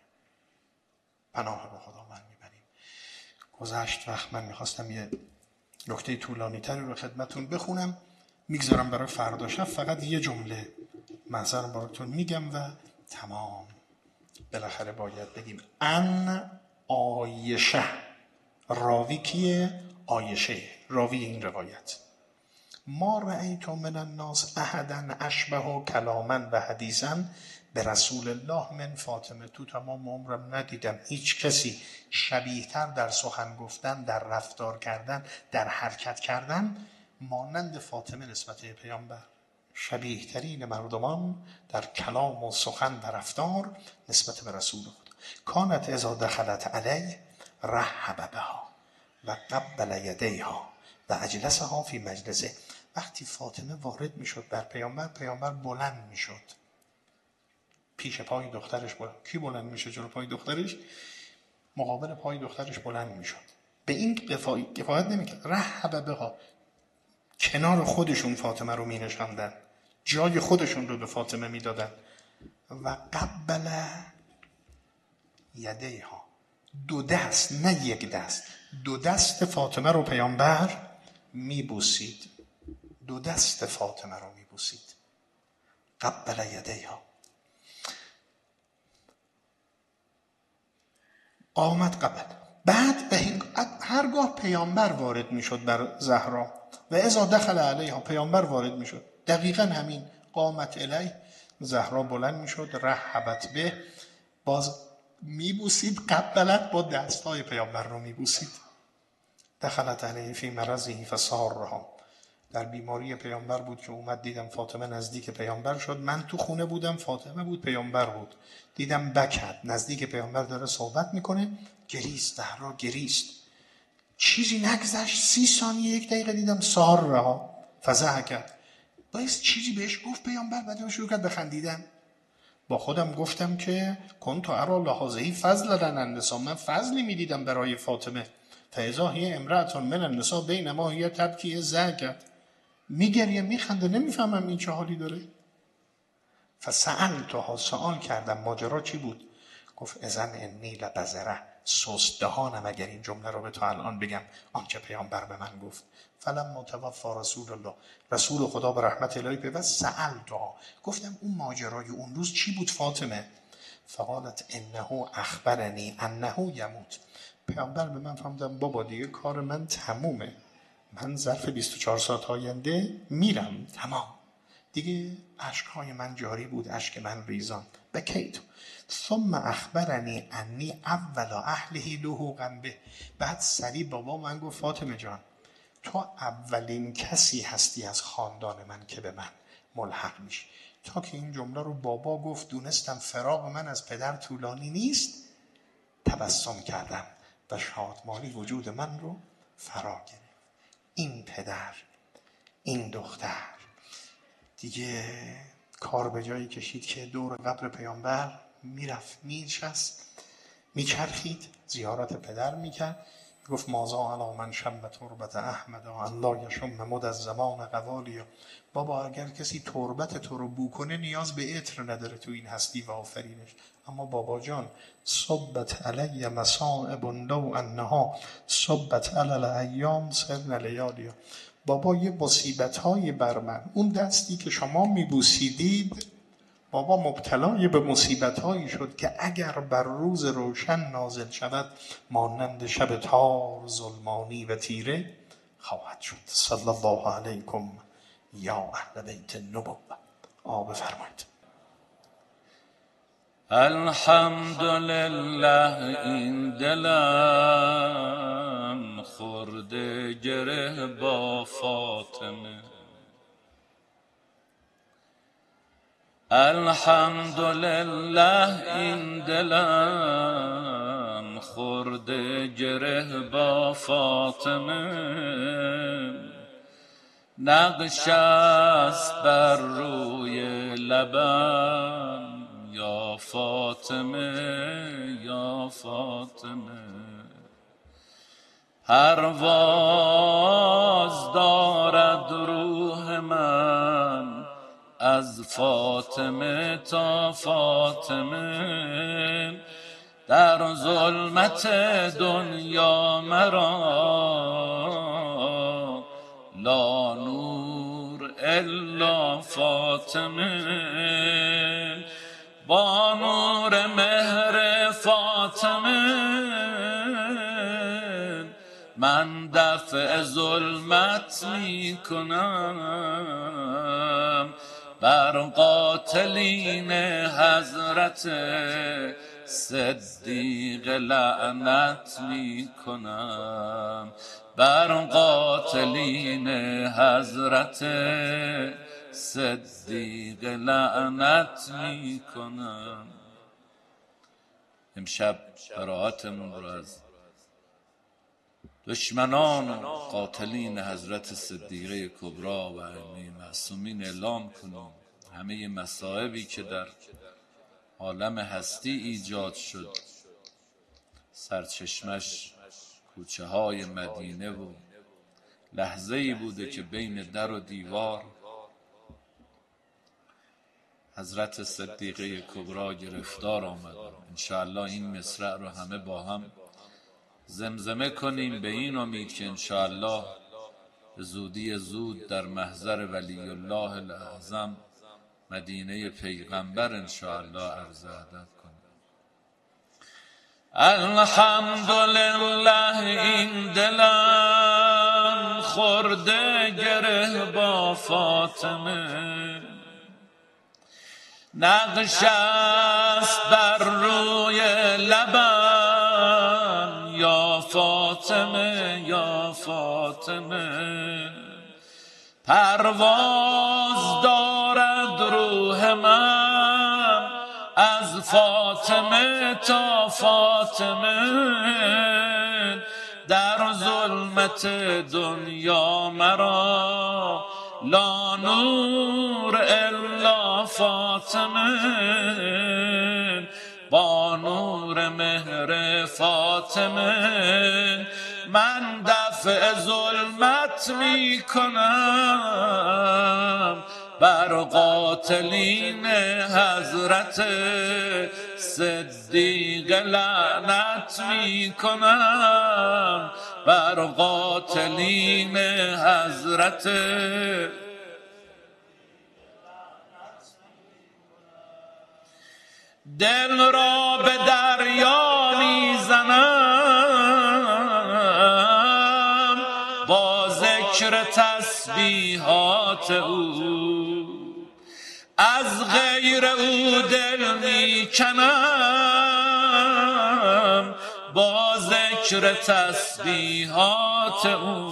پناه به خدا من میبریم. گذشت وقت، من میخواستم یه نکته طولانی تری رو خدمتون بخونم، میگذارم برای فردا شب. فقط یه جمله محضرم براتون میگم و تمام. بالاخره باید بگیم ان عایشه. راوی کیه؟ عایشه، راوی این روایت. ما رأیت من الناس احدا اشبه کلاما و حدیثا به رسول الله من فاطمه. تو تمام عمرم ندیدم هیچ کسی شبیه تر در سخن گفتن، در رفتار کردن، در حرکت کردن مانند فاطمه نسبت به پیامبر. شبیه ترین مردمان در کلام و سخن و رفتار نسبت به رسول خدا. کانت اذا دخلت علیه رحب بها و قبل یدیها و اجلسها فی مجلسه. وقتی فاطمه وارد میشد بر پیامبر، پیامبر بلند میشد پیش پای دخترش. کی بلند میشه جلو پای دخترش؟ مقابل پای دخترش بلند میشد. به این کفایت نمیکرد، رحب بها، کنار خودشون فاطمه رو مینشاندن، جای خودشون رو به فاطمه میدادن. و قبل یدیها، 2 دست، نه 1 دست، 2 دست فاطمه رو پیامبر میبوسید. 2 دست فاطمه رو میبوسید. قبل یدیها. قامت قبل. بعد هرگاه پیامبر وارد میشد بر زهرا و اذا دخل علیها، پیامبر وارد میشد، دقیقاً همین. قامت الیه، زهرا بلند میشد، رحبت به، باز میبوسید. قبلت، با دستای پیامبر رو میبوسید. دخلت علیه فی مرضه فسارها. در بیماری پیامبر بود که اومد، دیدم فاطمه نزدیک پیامبر شد. من تو خونه بودم، فاطمه بود، پیامبر بود. دیدم بکت نزدیک پیامبر داره صحبت میکنه، گریست. زهرا گریست. چیزی نگذشت 30 ثانیه 1 دقیقه، دیدم سارها فزع کرد. باید چیزی بهش گفت پیامبر، بعد شروع کرد بخندیدن. با خودم گفتم که کنت ارى لهذه فضلا عن النساء، من فضلی میدیدم برای فاطمه. فاذا هی امرأة من النساء بینما هی تبکی زعقت، میگریه میخنده، نمیفهمم این چه حالی داره. فسألتها، سوال کردم ماجرا چی بود؟ گفت اذن انی لبذره، سست دهانم اگر این جمله رو به تو الان بگم آنچه پیامبر به من گفت. فلما توفی رسول الله، رسول خدا به رحمت الهی پیوست، سألتها، گفتم اون ماجرای اون روز چی بود فاطمه؟ فقالت انه اخبرنی انه یموت. پیامبر به من فهمدم بابا دیگه کار من تمومه، من ظرف 24 ساعت آینده میرم، تمام دیگه. اشکهای من جاری بود، اشک من ریزان. بکیت. ثم اخبرنی انی اول اهله لحوقا به. بعد سری بابا من گفت فاطمه جان تو اولین کسی هستی از خاندان من که به من ملحق میشی. تا که این جمله رو بابا گفت دونستم فراق من از پدر طولانی نیست، تبسم کردم و شادمانی وجود من رو فرا گرفت. این پدر، این دختر دیگه کار به جایی کشید که دور قبر پیامبر میرفت، میشست، میچرخید، زیارت پدر میکرد. گفت مازا علی من شم تربت احمد و الله یشم مد از زمان قوالی. بابا اگر کسی تربت تو رو بو کنه نیاز به عطر نداره تو این هستی و آفرینش. اما بابا جان صبت علی مصائب لو انها صبت علی الایام سرن لیالیا. بابا یه مصیبت‌های بر من، اون دستی که شما میبوسیدید بابا مبتلای به مصیبت‌هایی شد که اگر بر روز روشن نازل شود مانند شب تار ظلمانی و تیره خواهد شد. صلی الله علیکم یا اهل بیت النبوة. بفرمایید.
الحمدلله این دلم خورده گره با فاطمه. الحمدلله این دلم خورده گره با فاطمه. نقش است بر روی لبم یا فاطمه یا فاطمه. پرواز دارد روح من از فاطمه تا فاطمه. در ظلمت دنیا مرا لا نور الا فاطمه. با نور مهر فاطمه من دفع ظلمت می کنم. بر قاتلین حضرت صدیق لعنت می کنم. بر قاتلین حضرت صدیق لعنت می کنم. امشب قرائتمون رو از دشمنان و قاتلین حضرت صدیقه کبری و ائمه معصومین اعلام کنیم. همه مصائبی که در عالم هستی ایجاد شد سرچشمش کوچه های مدینه و لحظه‌ای بوده که بین در و دیوار حضرت صدیقه کبری گرفتار آمد. انشاءالله این مصرع رو همه با هم زمزمه کنیم به این امید که انشاءالله به زودی زود در محضر ولی الله الاعظم مدینه پیغمبر انشاءالله عرض ادب کنیم. الحمدلله این دلم خورده گره با فاطمه. نقش است بر روی لبم یا فاطمه یا فاطمه. پرواز دارد روح من از فاطمه تا فاطمه. در ظلمت دنیا مرا لا نور الا فاطمه با نور مهر فاطمه من دفع ظلمت می کنم بر قاتلین حضرت صدیق لعنت می کنم بر قاتلین حضرت دل را به دریا میزنم با ذکر تسبیحات او از غیر او دل میکنم با ذکر تسبیحات او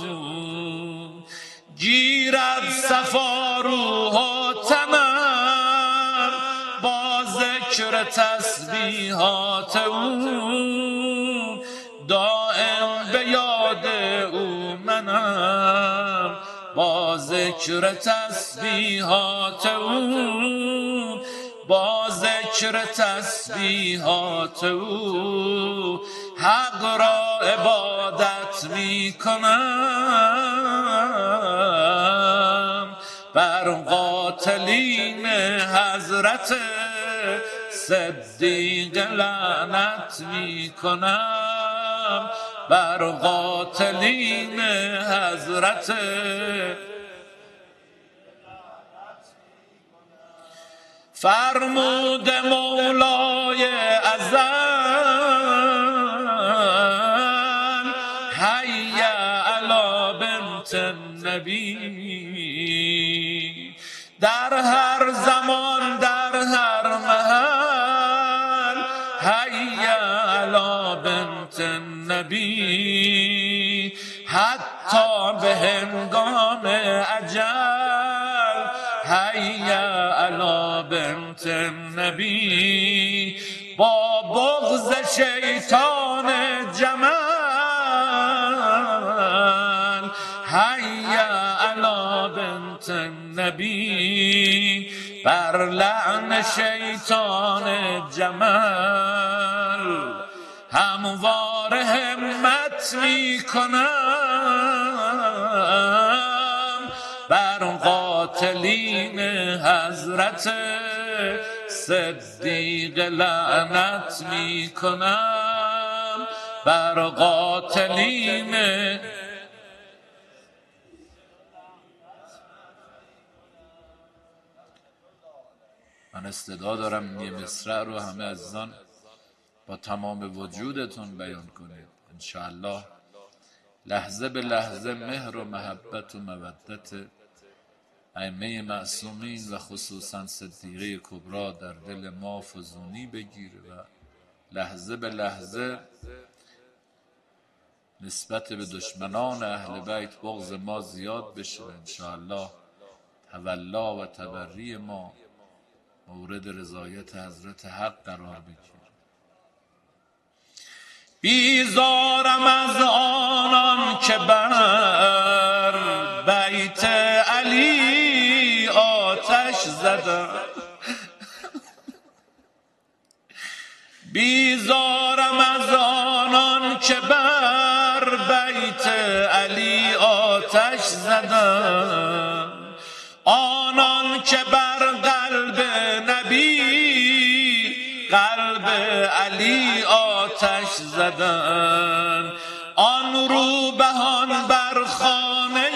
گیرد صفا روح و تنم با ذکر تسبیحات او دائم به یاد او منم با ذکر تسبیحات او با ذکر تسبیحات او حق را عبادت می کنم بر قاتلین حضرت صدیق لعنت می کنم بر قاتلین حضرت فرمود مولای ازل حی علی بنت النبی در هر زمان در هر محل حی علی بنت النبی حتی به هنگام اجل حی علی بنت النبی با بغض شیطان جمل حی علی بنت النبی بر لعن شیطان جمل هموار همت می کنم بر قاتلین حضرت صدیق لعنت می کنم بر قاتلین من استعداد دارم یه مصرع رو همه عزیزان با تمام وجودتون بیان کنید انشاءالله لحظه به لحظه مهر و محبت و مودت ائمه معصومین و خصوصا صدیقه کبری در دل ما فزونی بگیره و لحظه به لحظه نسبت به دشمنان اهل بیت بغض ما زیاد بشه و انشاءالله تولا و تبری ما مورد رضایت حضرت حق قرار بگیره. بیزارم از آنان که بر بیت علی آتش زدن بیزارم از آنان که بر بیت علی آتش زدن آنان که بر قلب نبی قلب علی آتش زدن آن روبهان بر خانه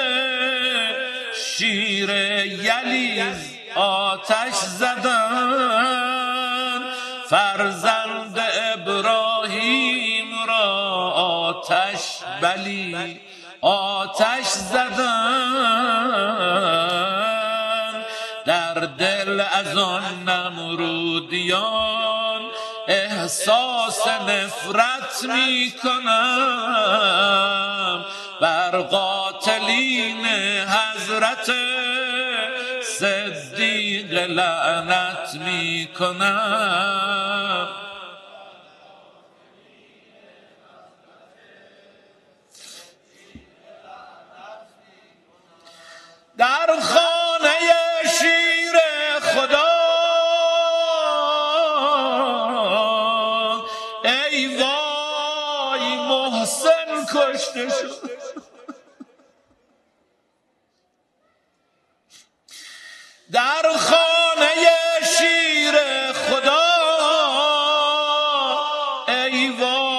شیر یلیز آتش زدن فرزند ابراهیم را آتش بلی آتش زدن در دل از آن نمرودیان احساس نفرت می کنم بر قاتلین حضرت صدیق لعنت می کنم در شد. در خانه شیر خدا ای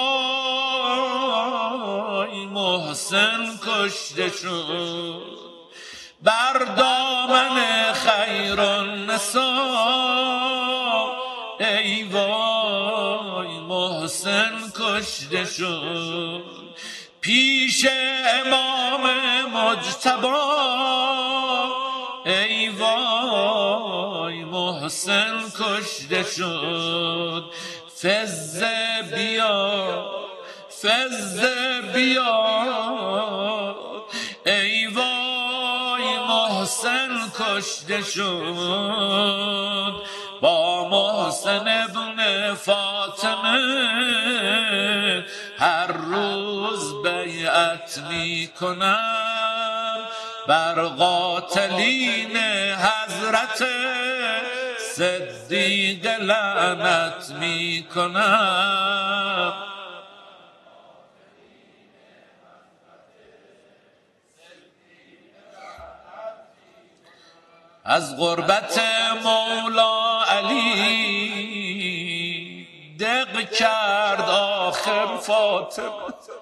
وای محسن کشته شد. بر دامن خیرالنسا ای وای محسن کشته شد. پیش امام مجتبی ای وای محسن کشته شد. فزه بیا فزه بیا ای وای محسن کشته شد. با محسن ابن فاطمه هر روز بیعت می کنم. بر قاتلین حضرت صدیق لعنت می کنم. از غربت مولا علی دق کرد آخر فاطمه.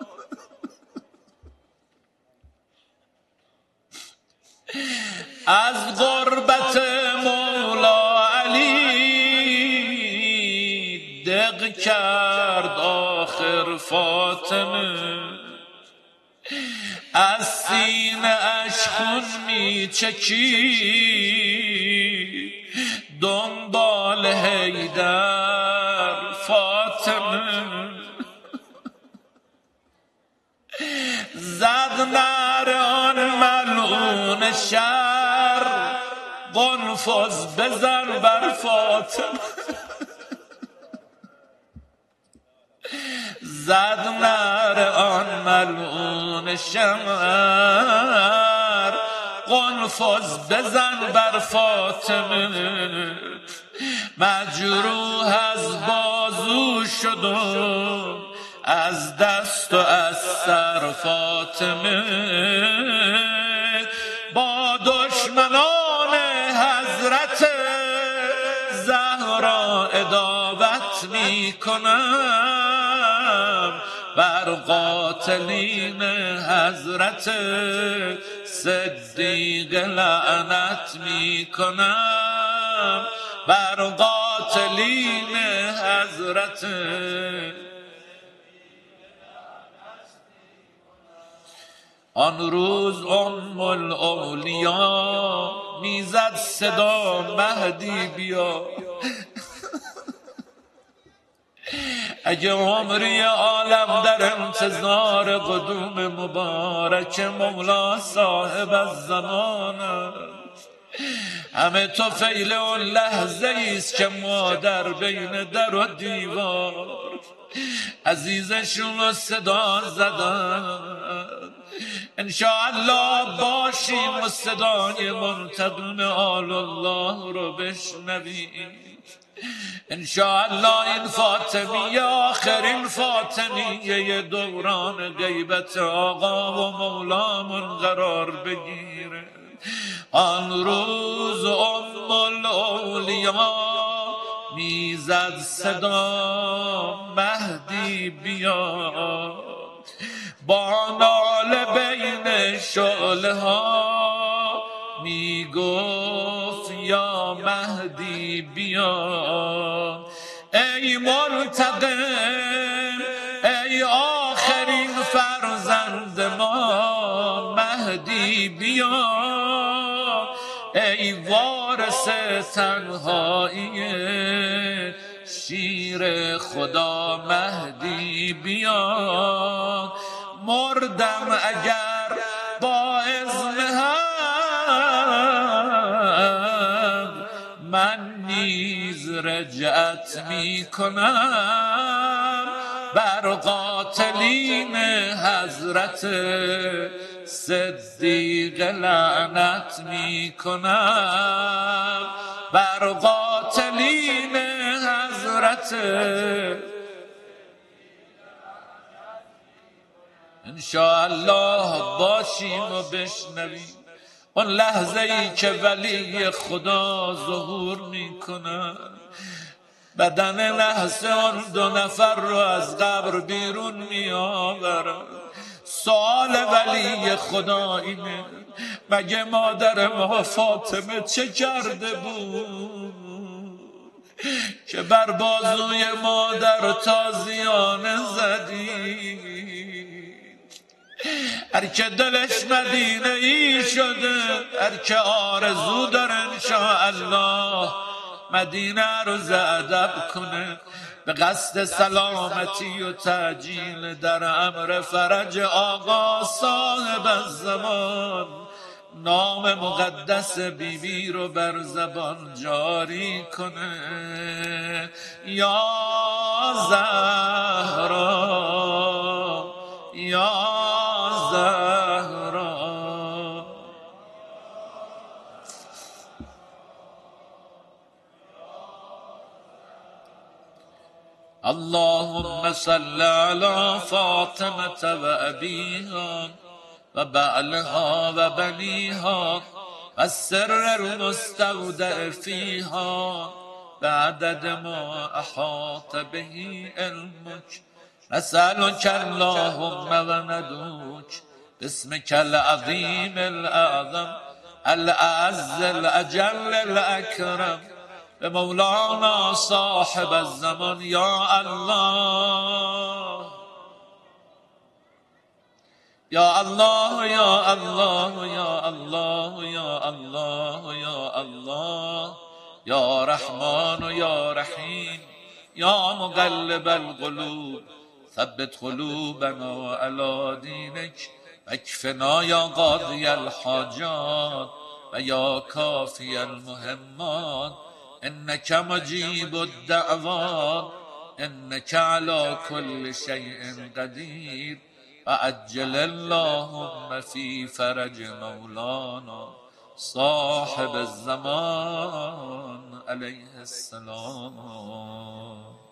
از غربت مولا علی دق کرد آخر فاطمه. از سینه اش خون می چکید دنبال حیدر فاطمه. زد نعره آن ملعون شر قنفذ بزن بر فاطمه. زد نعره آن ملعون شر قنفذ بزن بر فاطمه. مجروح از بازو شد و از دست و از سر فاطمه. با دشمنان حضرت زهرا عداوت می کنم. بر قاتلین حضرت صدیق لعنت می کنم. بر قاتلین حضرت. آن روز ام الاولیا میزد صدا مهدی بیا. اگه عمری عالم در انتظار قدوم مبارک مولا صاحب الزمان، همه تو فیل اون لحظه ایست که ما در بین در و دیوار عزیزشون رو صدا زدن. انشاءالله باشیم و صدای منتقم آل الله رو بشنویم. انشاءالله این فاطمیه آخرین فاطمیه دوران غیبت آقا و مولامون قرار بگیره. آن روز ام الاولیا میزد صدا مهدی بیا. با ناله بین شعله ها میگفت یا مهدی بیا. ای منتقم ای آخرین فرزند ما مهدی بیا. ای وارث تنهایی شیر خدا مهدی بیا. مردم اگر با اذن حق من نیز رجعت می کنم. بر قاتلین حضرت صدیق لعنت می کنم. بر قاتلین حضرت انشاءالله باشیم و بشنویم اون لحظه ای که ولی خدا ظهور میکنه، بدن لحظه اون 2 نفر رو از قبر بیرون میآورد. سوال ولی خدا اینه مگه مادر ما فاطمه چه کرده بود که بر بازوی مادر تازیانه زدی؟ هر که دلش مدینه ای شده، هر که آرزو داره انشاءالله مدینه رو زادب کنه به قصد سلامتی و تعجیل در امر فرج آقا صاحب الزمان، نام مقدس بیبی رو بر زبان جاری کنه. یا زهرا یا زهرا. اللهم صل على فاطمة وأبيها وبعلها وبنيها والسر المستودع فيها بعدد ما أحاط به علمك. نسألك اللهم وندعوك باسمك العظيم الأعظم الأعز الأجل الأكرم بمولانا صاحب الزمان. يا الله يا الله يا الله يا الله يا الله يا الله يا رحمن يا رحيم يا مقلب القلوب ثبت قلوبنا على دينك واكفنا يا قاضي الحاجات ويا كافي المهمات إنك مجيب الدعوات إنك على كل شيء قدير. وعجل اللهم في فرج مولانا صاحب الزمان عليه السلام.